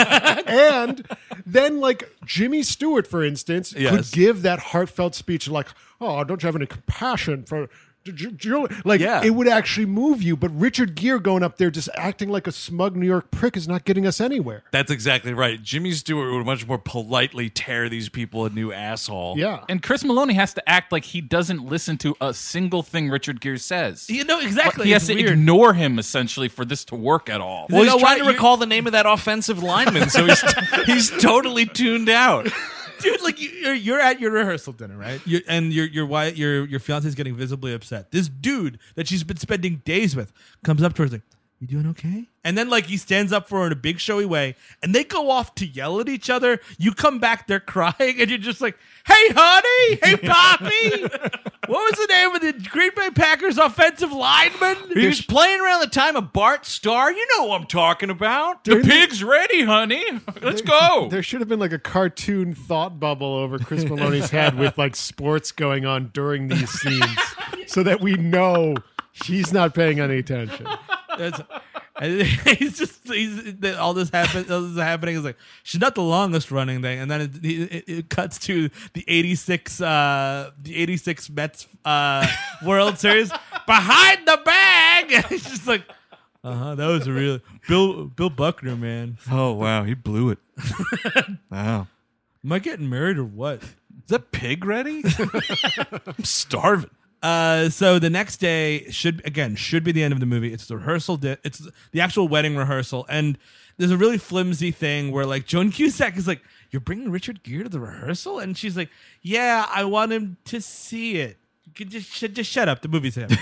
And then like Jimmy Stewart, for instance, Yes. could give that heartfelt speech like, oh, don't you have any compassion for J- J- like Yeah. it would actually move you, but Richard Gere going up there just acting like a smug New York prick is not getting us anywhere. That's exactly right. Jimmy Stewart would much more politely tear these people a new asshole. Yeah. And Chris Maloney has to act like he doesn't listen to a single thing Richard Gere says. You know exactly. He has It's to weird. ignore him essentially for this to work at all. Well, he's You know trying what? to You- recall the name of that offensive lineman, so he's he's totally tuned out. Dude, like you- you're you're at your rehearsal dinner, right? you and your your wife, your your fiance is getting visibly upset. This dude that she's been spending days with comes up to her and is like, "You doing okay?" And then like he stands up for her in a big showy way, and they go off to yell at each other. You come back, they're crying, and you're just like, "Hey, honey, hey, Poppy, what was the name of the Green Bay Packers offensive lineman?" He was playing around the time of Bart Starr. You know what I'm talking about. The pig's ready, honey. Let's go. There should have been like a cartoon thought bubble over Chris Maloney's head with like sports going on during these scenes so that we know he's not paying any attention. That's, and he's just he's, all this happen all this is happening is like she's not the longest running thing, and then it, it, it cuts to the eighty-six uh the eighty-six Mets uh World Series behind the bag. And he's just like, uh-huh, that was a real Bill Bill Buckner, man. Oh wow, he blew it. Wow, Am I getting married or what? is that pig ready? I'm starving. Uh, so the next day should again should be the end of the movie. It's the rehearsal. Di- it's the actual wedding rehearsal, and there's a really flimsy thing where like Joan Cusack is like, "You're bringing Richard Gere to the rehearsal," and she's like, "Yeah, I want him to see it. You can just sh- just shut up. The movie's happening."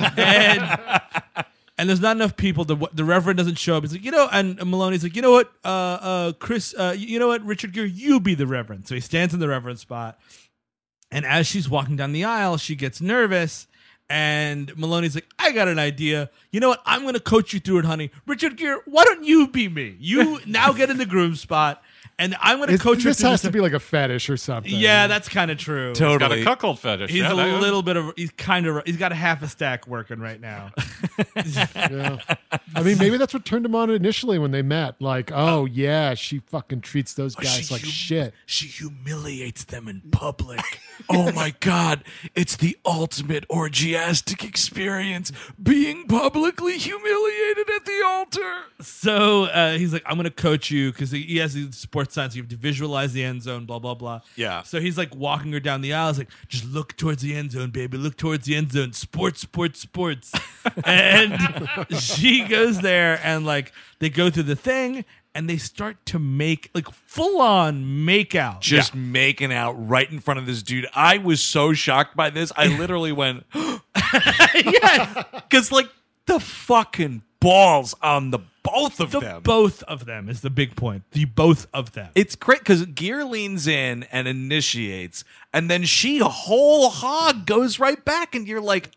and and there's not enough people. The the Reverend doesn't show up. He's like, you know, and Maloney's like, you know what, uh, uh, Chris, uh, you know what, Richard Gere, you be the Reverend. So he stands in the Reverend spot. And as she's walking down the aisle, she gets nervous. And Maloney's like, I got an idea. You know what? I'm going to coach you through it, honey. Richard Gere, why don't you be me? You now get in the groom spot. And I'm going to It's- coach you this through has this. to be like a fetish or something. Yeah, that's kind of true. Got a Totally. cuckold fetish. He's yeah, a that- little bit of, he's kind of, he's got a half a stack working right now. Yeah. I mean, maybe that's what turned him on initially when they met. Like, oh yeah, she fucking treats those guys like hum- shit. She humiliates them in public. Oh my God. It's the ultimate orgiastic experience, being publicly humiliated at the altar. So uh, he's like, I'm going to coach you because he, he has these sports science. You have to visualize the end zone, blah, blah, blah. Yeah. So he's like walking her down the aisle. He's like, just look towards the end zone, baby. Look towards the end zone. Sports, sports, sports. And she goes there and like they go through the thing and they start to make like full on make out. Just making out right in front of this dude. I was so shocked by this. I literally went, Yes. because like the fucking balls on the both of The them. both of them is the big point. The both of them. It's great because Gear leans in and initiates, and then she whole hog goes right back, and you're like,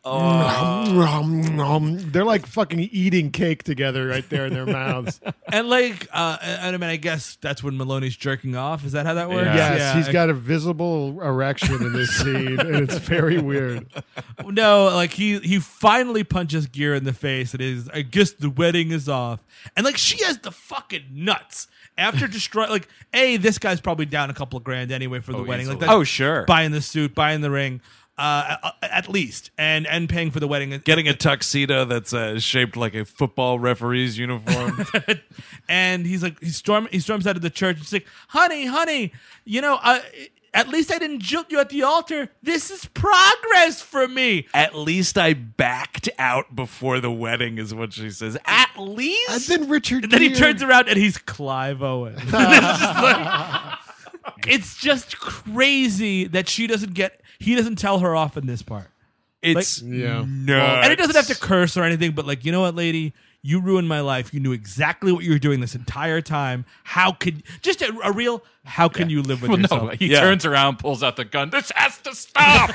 oh. They're like fucking eating cake together right there in their mouths. And like, uh, and I mean, I guess that's when Maloney's jerking off. Is that how that works? Yeah. Yes, he's got a visible erection in this scene, and it's very weird. No, like he he finally punches Gear in the face. It is, I guess the wedding is off, and like she has the fucking nuts after destroy. Like, a this guy's probably down a couple of grand anyway for the Oh, wedding. Like, easily. that's Oh, sure. buying the suit, buying the ring, uh, at least, and and paying for the wedding. Getting a tuxedo that's uh, shaped like a football referee's uniform. And he's like, he storm he storms out of the church. He's like, honey, honey, you know, uh, at least I didn't jilt you at the altar. This is progress for me. At least I backed out before the wedding, is what she says. At least. And then Richard And then he Gere- turns around and he's Clive Owen. it's, just like- it's just crazy that she doesn't get, he doesn't tell her off in this part. It's Like- Yeah. nuts. And it doesn't have to curse or anything, but like, you know what, lady? You ruined my life. You knew exactly what you were doing this entire time. How could, just a, a real, how can you live with Well, yourself? no, he Yeah. turns around, pulls out the gun. This has to stop.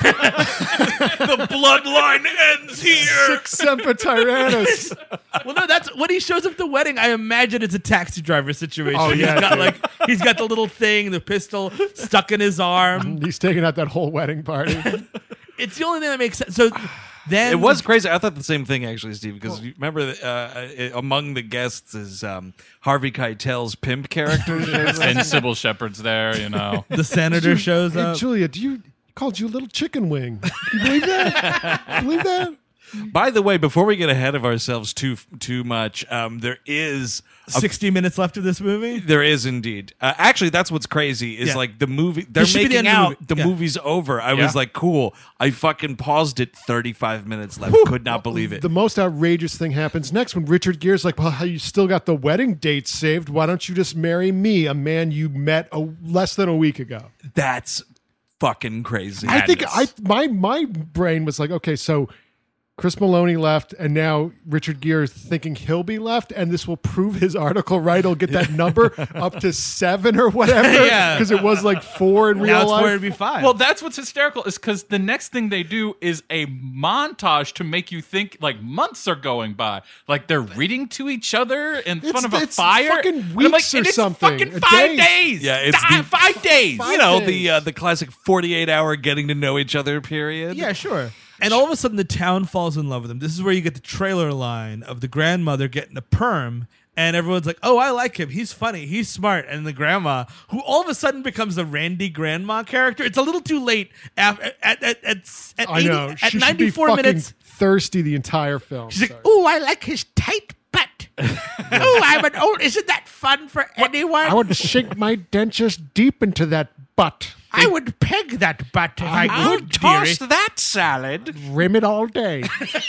The bloodline ends here. Sic Semper Tyrannis. Well, no, that's when he shows up at the wedding. I imagine it's a taxi driver situation. Oh, yeah, he's got dude. like he's got the little thing, the pistol stuck in his arm. He's taking out that whole wedding party. It's the only thing that makes sense. So then It was crazy. I thought the same thing, actually, Steve, because you remember uh, uh, among the guests is um, Harvey Keitel's pimp character. And Sybil Shepherd's there, you know. the senator shows Hey, up. Julia, do you he called you a little chicken wing? Can you believe that? Can you believe that? By the way, before we get ahead of ourselves too too much, um, there is a Sixty minutes left of this movie. There is indeed. Uh, actually, that's what's crazy is Yeah. like the movie. They're This should be the making end of the out. movie. The Yeah. movie's over. I Yeah. was like, cool. I fucking paused it. thirty-five minutes left. Could not believe it. The most outrageous thing happens next when Richard Gere's like, well, how you still got the wedding date saved? Why don't you just marry me, a man you met a, less than a week ago? That's fucking crazy. I think I my my brain was like, okay, so Chris Maloney left, and now Richard Gere is thinking he'll be left, and this will prove his article right. He'll get that number up to seven or whatever, Yeah. because it was like four in Now real it's life. where it'd be five. Well, that's what's hysterical is because the next thing they do is a montage to make you think like months are going by, like they're reading to each other in It's- front of a it's fire. fucking And I'm weeks like, or and it's something, fucking a five day. days. Yeah, it's Ah, the- five days. Five you know days. the uh, the classic forty-eight hour getting to know each other period. yeah, sure. And all of a sudden, the town falls in love with him. This is where you get the trailer line of the grandmother getting a perm, and everyone's like, "Oh, I like him. He's funny. He's smart." And the grandma, who all of a sudden becomes the Randy grandma character, it's a little too late. At at at, at, at, I eighty, know. at She should be ninety-four fucking minutes, thirsty the entire film. she's like, Sorry. "Oh, I like his tight butt. Oh, I'm an old. Isn't that fun for anyone? I would sink my dentures deep into that butt, I would peg that butt if I I'll could, toss dearie." that salad. rim it all day.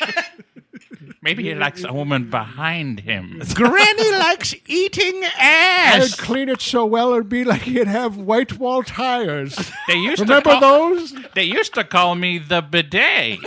Maybe he likes a woman behind him. Granny likes eating I'd ass. clean it so well it'd be like he'd have white wall tires. They used Remember to call, those? They used to call me the bidet.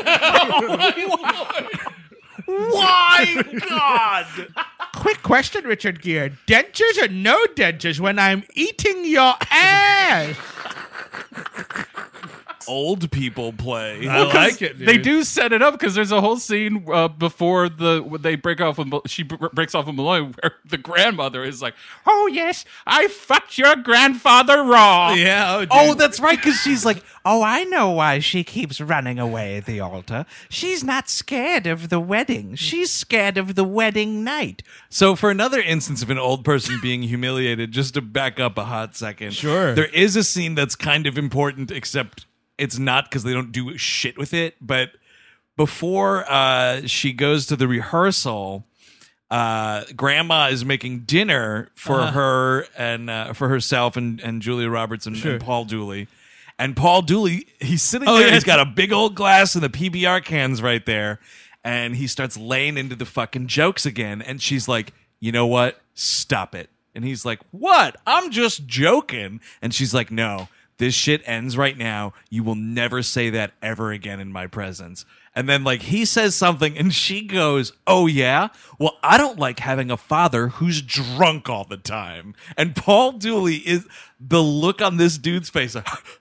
Why, God? Quick question, Richard Gere. Dentures or no dentures when I'm eating your ass? old people play. I Well, 'cause like it, dude. They do set it up because there's a whole scene uh, before the when they break off. With, Mal- she br- breaks off with Maloney, where the grandmother is like, "Oh yes, I fucked your grandfather raw." Yeah. Oh, dude. Oh, that's right, because she's like, oh, I know why she keeps running away at the altar. She's not scared of the wedding. She's scared of the wedding night. So for another instance of an old person being humiliated, just to back up a hot second. Sure. There is a scene that's kind of important, except it's not because they don't do shit with it. But before uh, she goes to the rehearsal, uh, Grandma is making dinner for Uh-huh. her and uh, for herself and, and Julia Roberts and, Sure. and Paul Dooley. And Paul Dooley, he's sitting Oh, there. yeah. He's got a big old glass and the P B R cans right there. And he starts laying into the fucking jokes again. And she's like, you know what? Stop it. And he's like, what? I'm just joking. And she's like, no, this shit ends right now. You will never say that ever again in my presence. And then, like, he says something and she goes, oh, yeah? Well, I don't like having a father who's drunk all the time. And Paul Dooley is the look on this dude's face.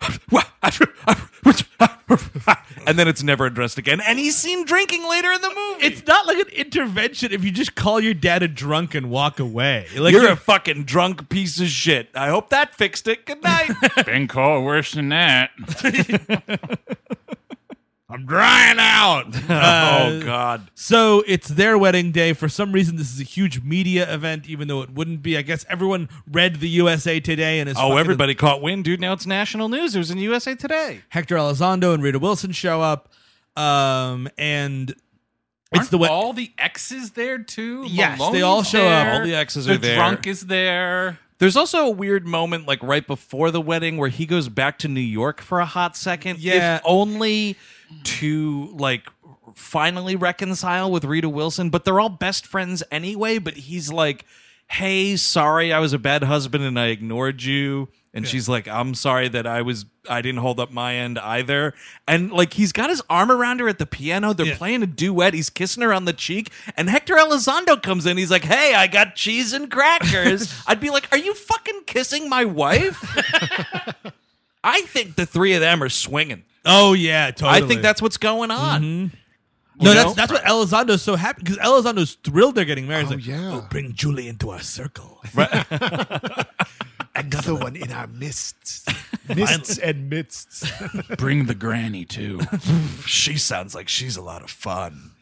And then it's never addressed again. And he's seen drinking later in the movie. It's not like an intervention if you just call your dad a drunk and walk away. Like You're a fucking drunk piece of shit. I hope that fixed it. Good night. Been called worse than that. I'm drying out. Oh, God. So it's their wedding day. For some reason, this is a huge media event, even though it wouldn't be. I guess everyone read the U S A Today and is Oh, fucking- everybody caught wind, dude. Now it's national news. It was in U S A Today. Hector Elizondo and Rita Wilson show up, um, and it's Aren't the we- all the exes there too? Yes, they Maloney's all show up. there. All the exes the are there. drunk is there. There's also a weird moment, like right before the wedding, where he goes back to New York for a hot second. Yeah. If only to, like, finally reconcile with Rita Wilson. But they're all best friends anyway. But he's like, hey, sorry, I was a bad husband and I ignored you. And she's like, I'm sorry that I was I didn't hold up my end either. And like he's got his arm around her at the piano. They're Yeah. playing a duet. He's kissing her on the cheek. And Hector Elizondo comes in. He's like, hey, I got cheese and crackers. I'd be like, are you fucking kissing my wife? I think the three of them are swinging. oh yeah, totally. I think that's what's going on. no. You That's know? that's what Elizondo's so happy because Elizondo's thrilled they're getting married. He's Oh, like, yeah. oh, bring Julie into our circle. Another one in our mists. Mists and midsts. Bring the granny too. She sounds like she's a lot of fun.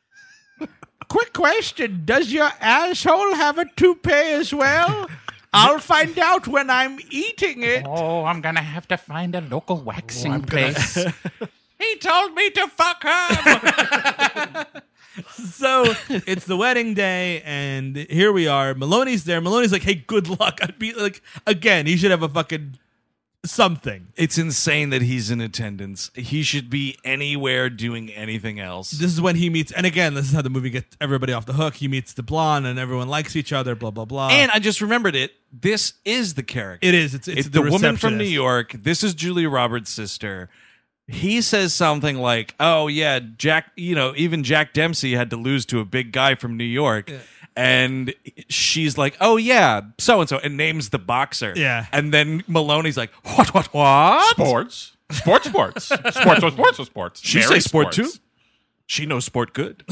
Quick question: does your asshole have a toupee as well? I'll find out when I'm eating it. Oh, I'm gonna have to find a local waxing I'm gonna- place. He told me to fuck her. So it's the wedding day, and here we are. Maloney's there. Maloney's like, "Hey, good luck." I'd be like, again, he should have a fucking something. It's insane that he's in attendance. He should be anywhere doing anything else. This is when he meets, and again, this is how the movie gets everybody off the hook. He meets the blonde, and everyone likes each other. Blah blah blah. And I just remembered it. This is the character. it is. It's it's, It's the, woman from New receptionist. York. This is Julia Roberts' sister. He says something like, "Oh yeah, Jack. You know, even Jack Dempsey had to lose to a big guy from New York." And she's like, "Oh yeah, so and so," and names the boxer. Yeah. And then Maloney's like, "What? What? What? Sports. Sports, sports. Sports, sports, sports, sports. She Very say sport sports. too. She knows sport good."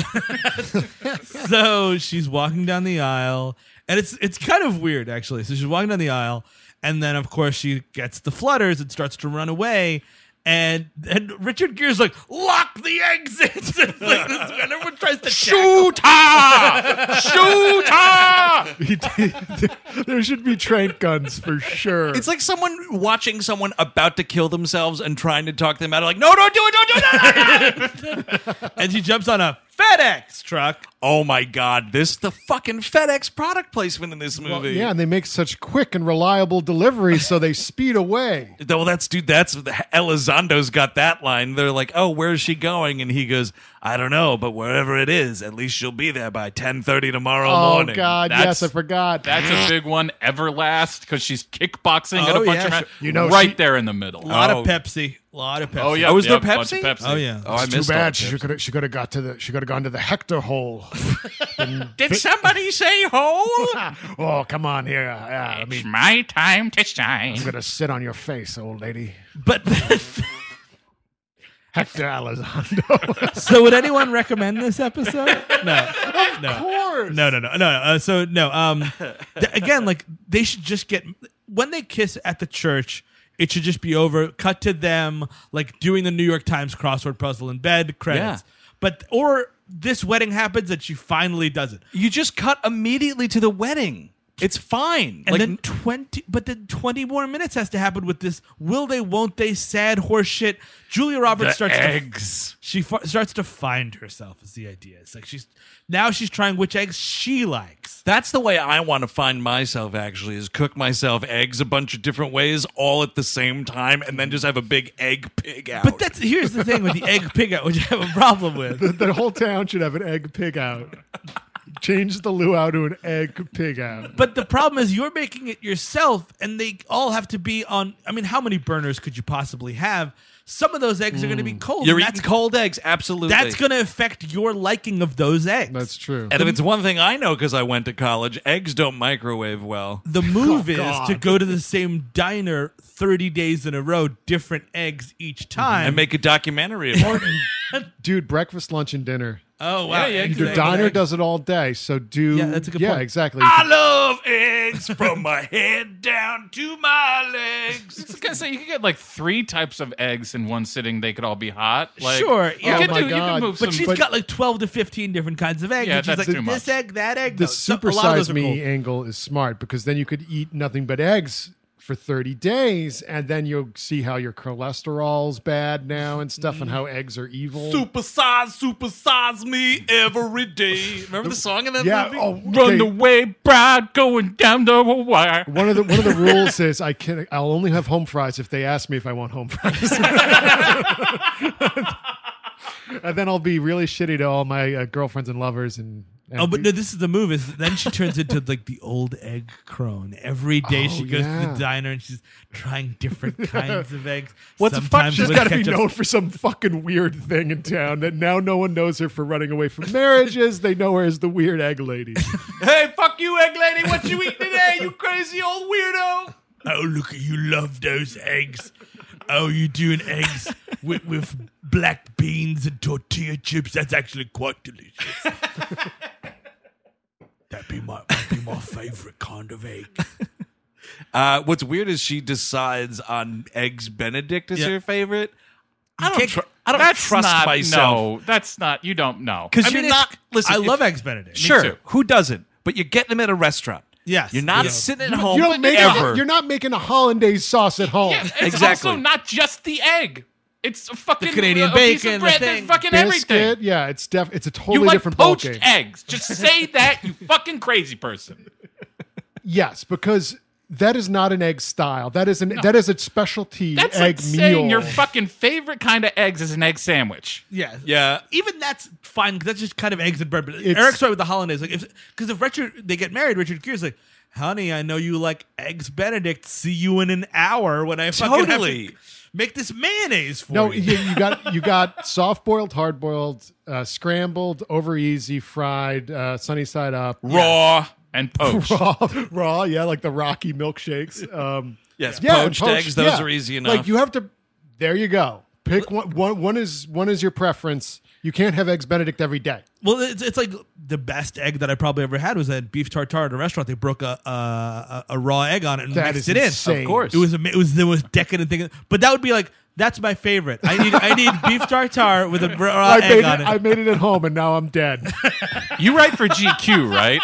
So she's walking down the aisle, and it's it's kind of weird actually. So she's walking down the aisle, and then of course she gets the flutters and starts to run away. And and Richard Gere's like, lock the exits. It's like this, and everyone tries to Shoot her! Shoot her! There should be train guns for sure. It's like someone watching someone about to kill themselves and trying to talk them out of like, no, don't do it, don't do it. No, no, no. And she jumps on a FedEx truck. Oh my God, this the fucking FedEx product placement in this movie. yeah, and they make such quick and reliable deliveries, so they speed away. Well, that's dude. That's Elizondo's got that line. They're like, "Oh, where's she going?" And he goes, "I don't know, but wherever it is, at least she'll be there by ten thirty tomorrow Oh morning." God, That's- yes, I forgot. That's a big one. Everlast, because she's kickboxing at Oh, a bunch yeah, of men. sure. You know, right she- there in the middle. A lot Oh. of Pepsi. A lot of Pepsi. Oh yeah, Oh, was there yeah, a bunch of Pepsi? Oh, yeah. Oh, I Too missed all bad. the She tips. could have. She could have got to the. She could have gone to the Hector hole. Did somebody say hole? Oh, come on here. Yeah, let me. It's my time to shine. I'm gonna sit on your face, old lady. But then, Hector Elizondo. So would anyone recommend this episode? No, no, Of course. no, no, no, no. no. Uh, so no. Um, th- again, like they should just get when they kiss at the church. It should just be over. Cut to them like doing the New York Times crossword puzzle in bed. Credits. Yeah. But or this wedding happens and she finally does it. You just cut immediately to the wedding. It's fine. And like, then twenty, but then twenty more minutes has to happen with this. Will they? Won't they? Sad horse shit. Julia Roberts The starts. eggs. To, she f- starts to find herself. Is the idea? It's like she's now she's trying which eggs she likes. that's the way I want to find myself, actually, is cook myself eggs a bunch of different ways all at the same time and then just have a big egg pig out. But that's here's the thing with the egg pig out, which I have a problem with. The, the whole town should have an egg pig out. Change the luau to an egg pig out. But the problem is you're making it yourself, and they all have to be on. I mean, how many burners could you possibly have? Some of those eggs are going to be cold. You're and eating that's, cold eggs, absolutely. that's going to affect your liking of those eggs. That's true. And if it's one thing I know because I went to college, eggs don't microwave well. The move Oh, is God. to go to the same diner thirty days in a row, different eggs each time. And make a documentary about it. Dude, breakfast, lunch, and dinner. oh wow, Yeah, yeah, Eggs Your and diner eggs. does it all day. So do. Yeah, that's a good Yeah, point. exactly. I love eggs from my head down to my legs. I was gonna say you could get like three types of eggs in one sitting. They could all be hot. Like, Sure, You yeah. could Oh my do. You God. can move But some. she's but- got like twelve to fifteen different kinds of eggs. Yeah, and she's that's like, too this much. egg, that egg. The No, some- a lot of those supersize are me cool. angle is smart because then you could eat nothing but eggs for thirty days and then you'll see how your cholesterol's bad now and stuff and how eggs are evil. Supersize, supersize me every day. Remember the song in that yeah. movie? Oh, Run okay. away, bride, going down the wire. One of the one of the rules is I can I'll only have home fries if they ask me if I want home fries. And then I'll be really shitty to all my uh, girlfriends and lovers and, and Oh, but no, this is the move. Is then she turns into like the old egg crone. Every day Oh, she goes to yeah. the diner and she's trying different kinds of eggs. What the fuck? Sometimes she's with got to be ketchup. known for some fucking weird thing in town that now no one knows her for running away from marriages. They know her as the weird egg lady. Hey, fuck you, egg lady. What you eat today, you crazy old weirdo? Oh, look at you, love those eggs. Oh, you doing eggs with, with black beans and tortilla chips? That's actually quite delicious. That'd be my, that'd be my favorite kind of egg. Uh, what's weird is she decides on eggs Benedict as Yeah. her favorite. I don't, can't- tr- I don't That's trust not, myself. No, that's not. You don't know. Because I you're mean, not. it's- Listen, I if- love eggs Benedict. Sure, too. who doesn't? But you're getting them at a restaurant. Yes. You're not Yeah. sitting at home You don't make ever. a, you're not making a hollandaise sauce at home. Yeah, it's Exactly. also not just the egg. It's a fucking The Canadian a piece bacon, of the bread. thing. There's fucking Biscuit, everything. yeah, it's def it's a You totally like different ball poached game. eggs. Just say that, you fucking crazy person. Yes, because that is not an egg style. That is an that is a specialty That's egg like saying meal. your fucking favorite kind of eggs is an egg sandwich. Yeah. Yeah. Even that's fine because that's just kind of eggs and bread. But It's- Eric's right with the hollandaise. Like, if because if Richard they get married, Richard Gere's like, "Honey, I know you like eggs Benedict. See you in an hour when I fucking have Totally. to make this mayonnaise for no, you." you, you got you got soft boiled, hard boiled, uh, scrambled, over easy, fried, uh, sunny side up, Raw and poached. raw, raw, yeah, like the Rocky milkshakes. Um, Yes, yeah, and poached, eggs, those yeah. are easy enough. Like you have to. There you go. Pick one. One, one is one is your preference. You can't have eggs Benedict every day. Well, it's, it's like the best egg that I probably ever had was at beef tartare at a restaurant. They broke a a, a, a raw egg on it and That mixed is it in. insane. Of course. It was ama- it was the most decadent thing. But that would be like that's my favorite. I need I need beef tartare with a raw I egg made on it. it. I made it at home, and now I'm dead. You write for G Q, right?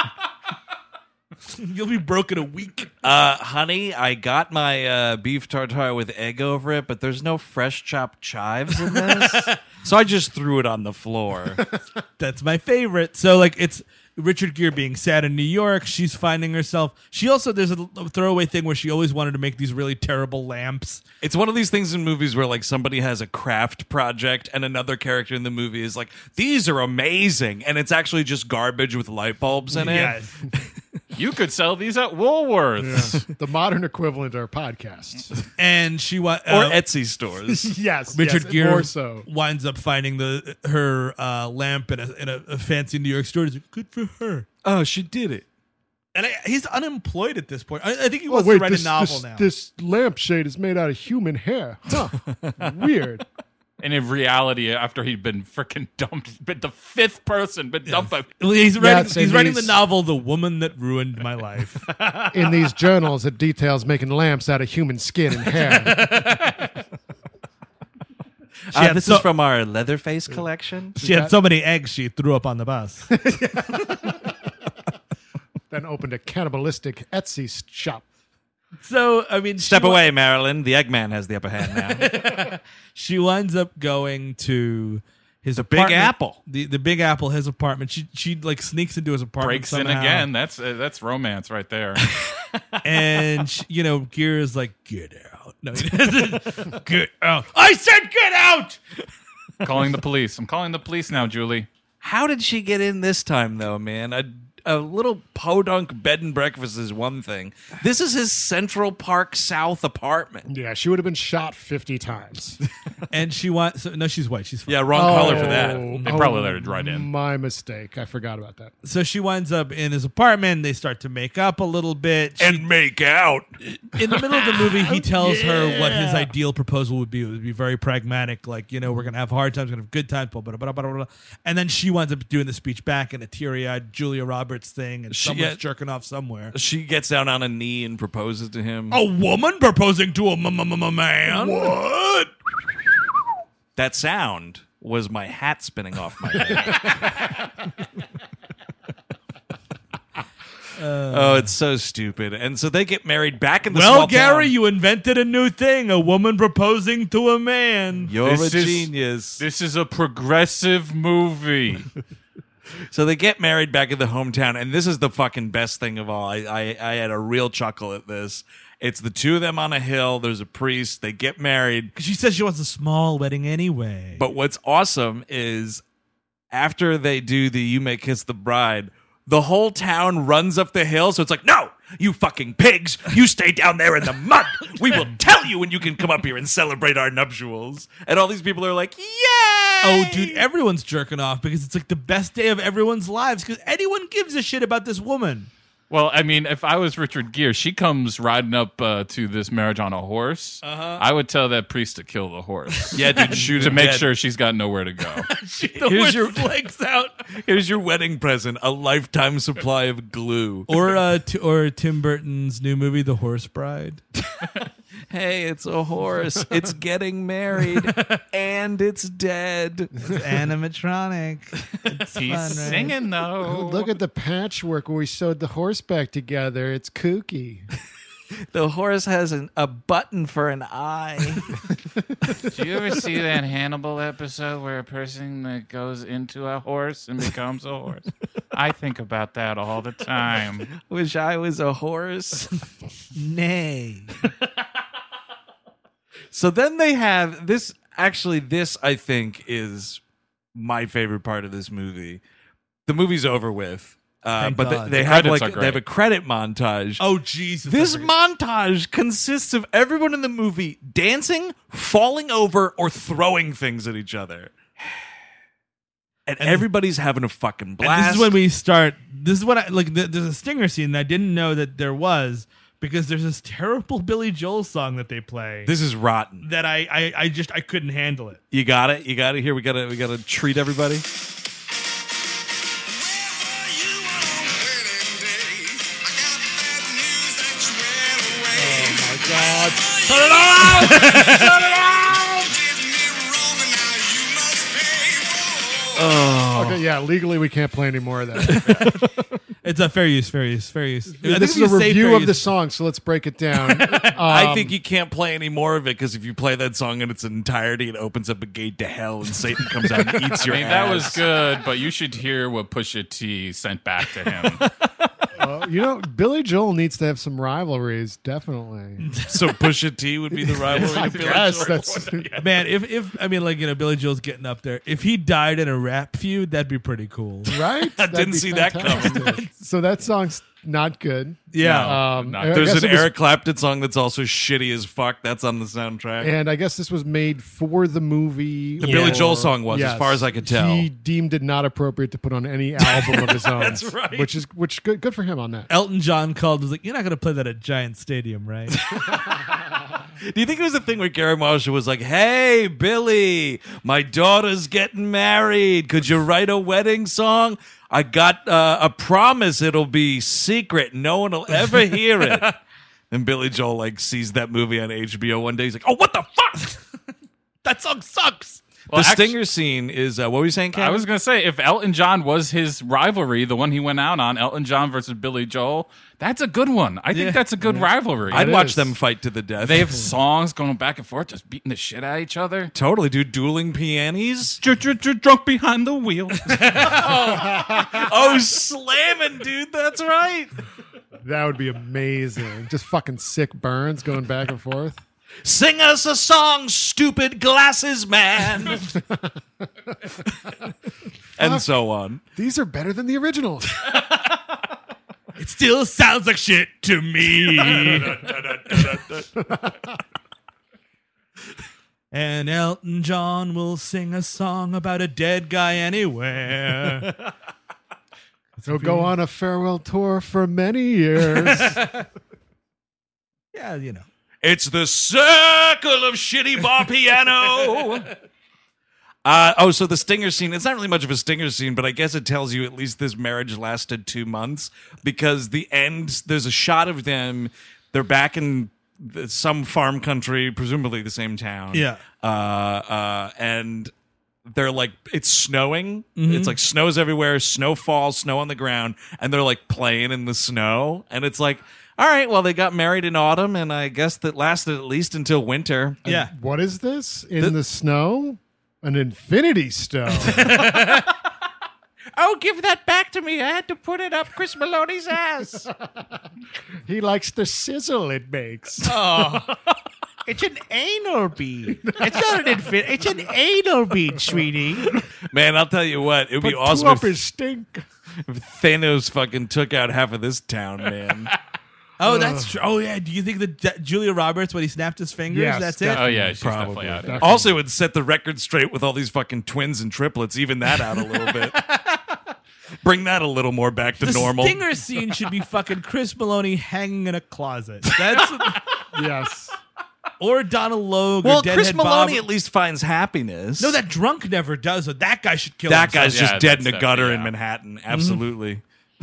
You'll be broke in a week. Uh, honey, I got my uh, beef tartare with egg over it, but there's no fresh chopped chives in this. So I just threw it on the floor. That's my favorite. So like it's Richard Gere being sad in New York. She's finding herself. She also there's a throwaway thing where she always wanted to make these really terrible lamps. It's one of these things in movies where like somebody has a craft project and another character in the movie is like, these are amazing. And it's actually just garbage with light bulbs in it. Yes. You could sell these at Woolworths. The modern equivalent are podcasts. And she wa- Or uh, Etsy stores. yes, Richard yes, Gere more so. winds up finding the her uh, lamp in a in a, a fancy New York store. He's like, good for her. Oh, she did it. And I, he's unemployed at this point. I, I think he Oh wants wait, to write this, a novel this, now. this lampshade is made out of human hair. Huh. Weird. And in reality, after he'd been freaking dumped, but the fifth person been dumped by. Well, he's writing, Yes, he's and writing the he's- novel "The Woman That Ruined My Life." In these journals, it details making lamps out of human skin and hair. She Uh, had this so- is from our Leatherface collection. She had so many eggs she threw up on the bus. Then opened a cannibalistic Etsy s- shop. So I mean, Step she wi- away, Marilyn. The Eggman has the upper hand now. She winds up going to his The Big apartment- Apple. The the Big Apple, his apartment. She she like sneaks into his apartment, Breaks in somehow. again. That's uh, that's romance right there. and she, you know, Gear is like, "Get out!" No, he doesn't. Get out! I said, "Get out!" Calling the police. I'm calling the police now, Julie. How did she get in this time, though, man? A, a little podunk bed and breakfast is one thing. This is his Central Park South apartment. Yeah, she would have been shot fifty times. And she wants. So, no, she's white. She's fine. Yeah, wrong color for that. Oh, They probably let her right in. My mistake. I forgot about that. So she winds up in his apartment. They start to make up a little bit. She- And make out. in the middle of the movie, he tells her what his ideal proposal would be. It would be very pragmatic, like, you know, we're going to have hard times, we're going to have good times, blah, blah, blah, blah, blah, blah. And then she winds up doing the speech back in a teary-eyed Julia Roberts thing, and She- someone's yeah. jerking off somewhere. She gets down on a knee and proposes to him. A woman proposing to a m- m- m- man? What? That sound was my hat spinning off my head. oh, it's so stupid. And so they get married back in the Well, small Gary, town. you invented a new thing, a woman proposing to a man. You're This a is- genius. This is a progressive movie. So they get married back in the hometown, and this is the fucking best thing of all. I, I, I had a real chuckle at this. It's the two of them on a hill. There's a priest. They get married. She says she wants a small wedding anyway. But what's awesome is after they do the You May Kiss the Bride, the whole town runs up the hill. So it's like, no, you fucking pigs. You stay down there in the mud. We will tell you when you can come up here and celebrate our nuptials. And all these people are like, yay! Oh, dude, everyone's jerking off because it's like the best day of everyone's lives because anyone gives a shit about this woman. Well, I mean, if I was Richard Gere, she comes riding up uh, to this marriage on a horse. Uh-huh. I would tell that priest to kill the horse. Yeah, dude, shoot to him make dead. sure she's got nowhere to go. The Here's horse your- legs out. Here's your wedding present, a lifetime supply of glue. Or uh, t- or Tim Burton's new movie, The Horse Bride. Hey, it's a horse. It's getting married. And it's dead. It's animatronic. It's He's fun, right? singing though. Look at the patchwork where we sewed the horse back together. It's kooky. The horse has an, a button for an eye. Do you ever see that Hannibal episode where a person that goes into a horse and becomes a horse? I think about that all the time. Wish I was a horse. Nay. So then they have this. Actually, this I think is my favorite part of this movie. The movie's over with, uh, Thank but God. they, they The have credits like are they have great. a credit montage. Oh, Jesus. This I forgot. montage consists of everyone in the movie dancing, falling over, or throwing things at each other. And, And- everybody's having a fucking blast. And this is when we start. This is what I like. th- There's a stinger scene that I didn't know that there was because there's this terrible Billy Joel song that they play. This is rotten. that I, I, I just I couldn't handle it. You got it. You got it. Here we gotta we gotta treat everybody. Okay, yeah, legally we can't play any more of that. It's a fair use, fair use, fair use. I think This if is a you say review fair of the use- song, so let's break it down. I Um, think you can't play any more of it because if you play that song in its entirety, it opens up a gate to hell and Satan comes out and eats your I mean, ass. that was good, but you should hear what Pusha T sent back to him. uh, you know, Billy Joel needs to have some rivalries, definitely. So Pusha T would be the rivalry. I to Billy guess Joel. that's Man, if if I mean like you know Billy Joel's getting up there. If he died in a rap feud, that'd be pretty cool. right. I That'd didn't be see that fantastic. coming. So that song's not good. Yeah. Um, not I good. There's guess an it was- Eric Clapton song that's also shitty as fuck. That's on the soundtrack. And I guess this was made for the movie. The Billy or- Joel song was, as far as I could tell. He deemed it not appropriate to put on any album of his own. That's right. Which is which good good for him on that. Elton John called was like, "You're not going to play that at Giant Stadium, right?" Do you think it was a thing where Gary Marshall was like, "Hey, Billy, my daughter's getting married. Could you write a wedding song? I got uh, a promise it'll be secret. No one will ever hear it." And Billy Joel like sees that movie on H B O one day. He's like, "Oh, what the fuck? That song sucks. Well, the actu- Stinger scene is uh, what were you saying, Ken? I was going to say, if Elton John was his rivalry, the one he went out on, Elton John versus Billy Joel, that's a good one. I think Yeah. that's a good rivalry. I'd It watch is. them fight to the death. They have songs going back and forth, just beating the shit out of each other. totally, dude. Dueling pianis. Dr- dr- dr- Drunk behind the wheel. Oh, slamming, dude. That's right. That would be amazing. Just fucking sick burns going back and forth. Sing us a song, stupid glasses man. And so on. These are better than the originals. It still sounds like shit to me. And Elton John will sing a song about a dead guy anywhere. He'll go on a farewell tour for many years. Yeah, you know. It's the circle of shitty bar piano. Uh, oh, so the Stinger scene, it's not really much of a Stinger scene, but I guess it tells you at least this marriage lasted two months because the end, there's a shot of them. They're back in the, some farm country, presumably the same town. Yeah. Uh, uh, and they're like, it's snowing. It's like snows everywhere, snow falls, snow on the ground, and they're like playing in the snow. And it's like, all right, well, they got married in autumn, and I guess that lasted at least until winter. Yeah. What is this? In the snow? An infinity stone. Oh, give that back to me. I had to put it up Chris Maloney's ass. He likes the sizzle it makes. It's an anal bead. It's not an infin- It's an anal bead, sweetie. Man, I'll tell you what, it would Put be two awesome up if, his stink. if Thanos fucking took out half of this town, man. Oh, that's true. Oh, yeah. Do you think that that Julia Roberts, when he snapped his fingers, Yes, that's definitely. Oh, it? yeah, she's Probably. definitely out of it. Definitely. Also, it would set the record straight with all these fucking twins and triplets, even that out a little bit. Bring that a little more back to The normal. Stinger scene should be fucking Chris Maloney hanging in a closet. That's Yes. or Donald Logue. Well, or Deadhead Chris Maloney Bob. at least finds happiness. No, that drunk never does. So that guy should kill that himself. guy's just Yeah, dead in that's a gutter definitely- in yeah. Manhattan. Absolutely.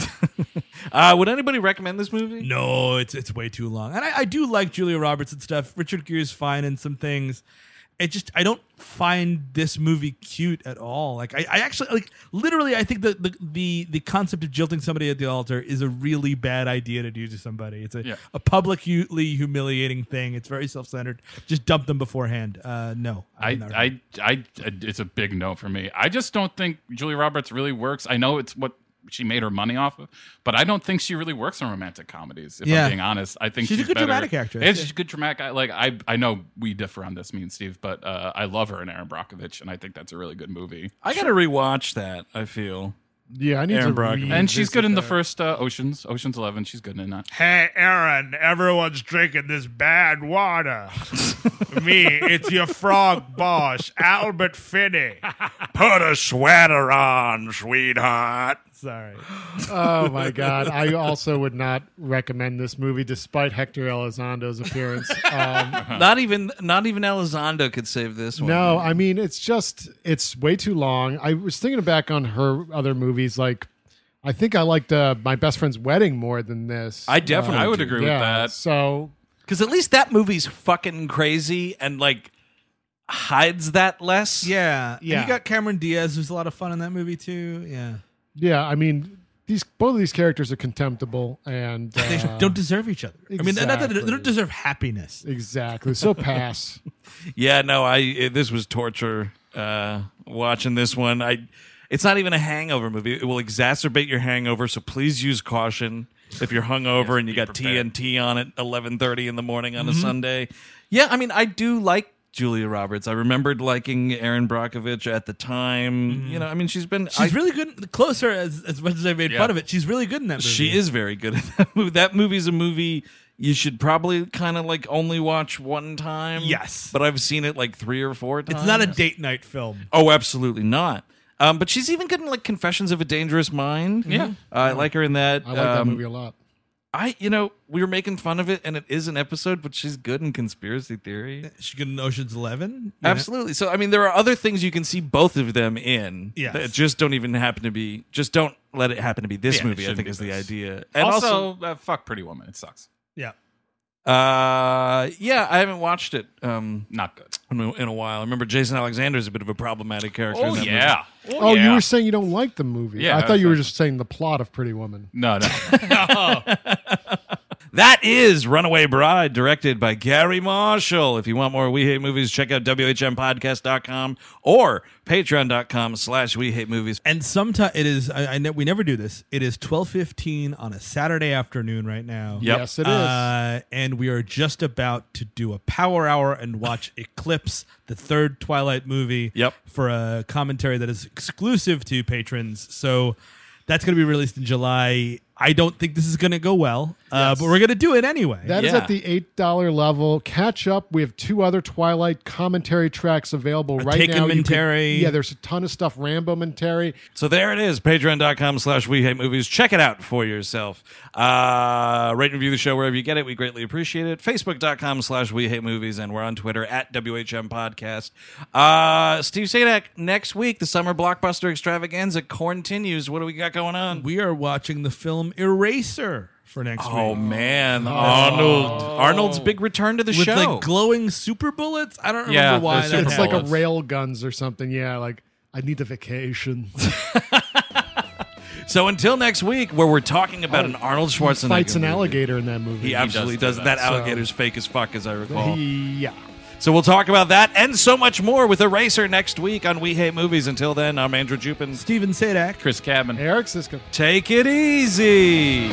uh, would anybody recommend this movie? No, it's it's way too long. And I, I do like Julia Roberts and stuff. Richard Gere's fine in some things. It just I don't find this movie cute at all. Like I, I actually like literally I think that the, the the concept of jilting somebody at the altar is a really bad idea to do to somebody. It's a, Yeah. a publicly humiliating thing. It's very self-centered. Just dump them beforehand. Uh, no. I, I'm not- I, I, it's a big no for me. I just don't think Julia Roberts really works. I know it's what she made her money off of, but I don't think she really works on romantic comedies. If Yeah. I'm being honest, I think She's she's, a good better- dramatic actress, It's yeah. a good dramatic. I- Like I, I know we differ on this, me and Steve, but uh, I love her in Aaron Brockovich, and I think that's a really good movie. I got to rewatch that, I feel. Yeah, I need Aaron to Brockovich. read And she's good in the that. first uh, Oceans, Oceans Eleven. She's good in that. Hey, Aaron, everyone's drinking this bad water. Me, it's your frog boss, Albert Finney. Put a sweater on, sweetheart. Sorry. Oh my god! I also would not recommend this movie, despite Hector Elizondo's appearance. Um, Not even not even Elizondo could save this one. no, I mean it's just it's way too long. I was thinking back on her other movies, like I think I liked uh, My Best Friend's Wedding more than this. I definitely I would do. agree with yeah, that. So Because at least that movie's fucking crazy and like hides that less. Yeah. Yeah. And you got Cameron Diaz, who's a lot of fun in that movie, too. Yeah. yeah, I mean these both of these characters are contemptible and They uh, don't deserve each other. I mean, not that they exactly. don't deserve happiness. exactly. So pass. Yeah, no, I it, this was torture uh, watching this one. I it's not even a hangover movie. It will exacerbate your hangover, so please use caution if you're hungover Yes, and you be got prepared. T N T on at eleven thirty in the morning on a Sunday. Yeah, I mean, I do like Julia Roberts. I remembered liking Aaron Brockovich at the time. You know, I mean, she's been She's I- really good. Closer, as, as much as I made Yeah. fun of it, she's really good in that movie. She is very good at that movie. That movie's a movie you should probably kind of like only watch one time. Yes. But I've seen it like three or four times. It's not a date night film. Oh, absolutely not. Um, but she's even good in like Confessions of a Dangerous Mind. Yeah. Uh, I like her in that. I like that Um, movie a lot. I, you know, we were making fun of it, and it is an episode, but she's good in conspiracy theory. She good in Ocean's Eleven. Yeah. Absolutely. So, I mean, there are other things you can see both of them in Yes. that just don't even happen to be. Just don't let it happen to be this Yeah, it movie. I shouldn't think be is the this. idea. And also, also, uh, fuck Pretty Woman. It sucks. Yeah. uh, yeah, I haven't watched it um, Not good. in, a, in a while. I remember Jason Alexander is a bit of a problematic character. Oh, in that yeah. movie. Oh, yeah. you were saying you don't like the movie. Yeah, I thought you were that's- just saying the plot of Pretty Woman. No, no. That is Runaway Bride, directed by Gary Marshall. If you want more We Hate Movies, check out W H M podcast dot com or patreon.com slash We Hate Movies. And sometimes it is. I, I ne- we never do this. It is twelve fifteen on a Saturday afternoon right now. Yep. Yes, it is. Uh, and we are just about to do a power hour and watch Eclipse, the third Twilight movie. Yep. For a commentary that is exclusive to patrons. So that's going to be released in July. I don't think this is going to go well, uh, Yes. but we're going to do it anyway. That is Yeah. at the eight dollar level. Catch up. We have two other Twilight commentary tracks available right Taken now. You can- Mentary. Yeah, there's a ton of stuff. Rambo Mentary. So there it is, patreon.com slash We Hate Movies. Check it out for yourself. Uh, rate and review the show wherever you get it. We greatly appreciate it. Facebook.com slash We Hate Movies, and we're on Twitter at W H M Podcast. Uh, Steve Sadak, next week, the summer blockbuster extravaganza continues. What do we got going on? we are watching the film Eraser for next Oh, week. man. Arnold. Arnold's big return to the With show. like glowing super bullets. I don't remember Yeah, why. the that super It's like a bullets. rail guns or something. Yeah, like I need a vacation. So until next week, where we're talking about an Arnold Schwarzenegger Fights an movie. alligator in that movie. He absolutely does does. do that. That alligator's fake as fuck, as I recall. He- yeah. So we'll talk about that and so much more with Eraser next week on We Hate Movies. Until then, I'm Andrew Jupin. Steven Sadak. Chris Cabin. Eric Siska. Take it easy.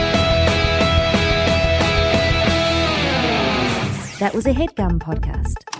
That was a headgum podcast.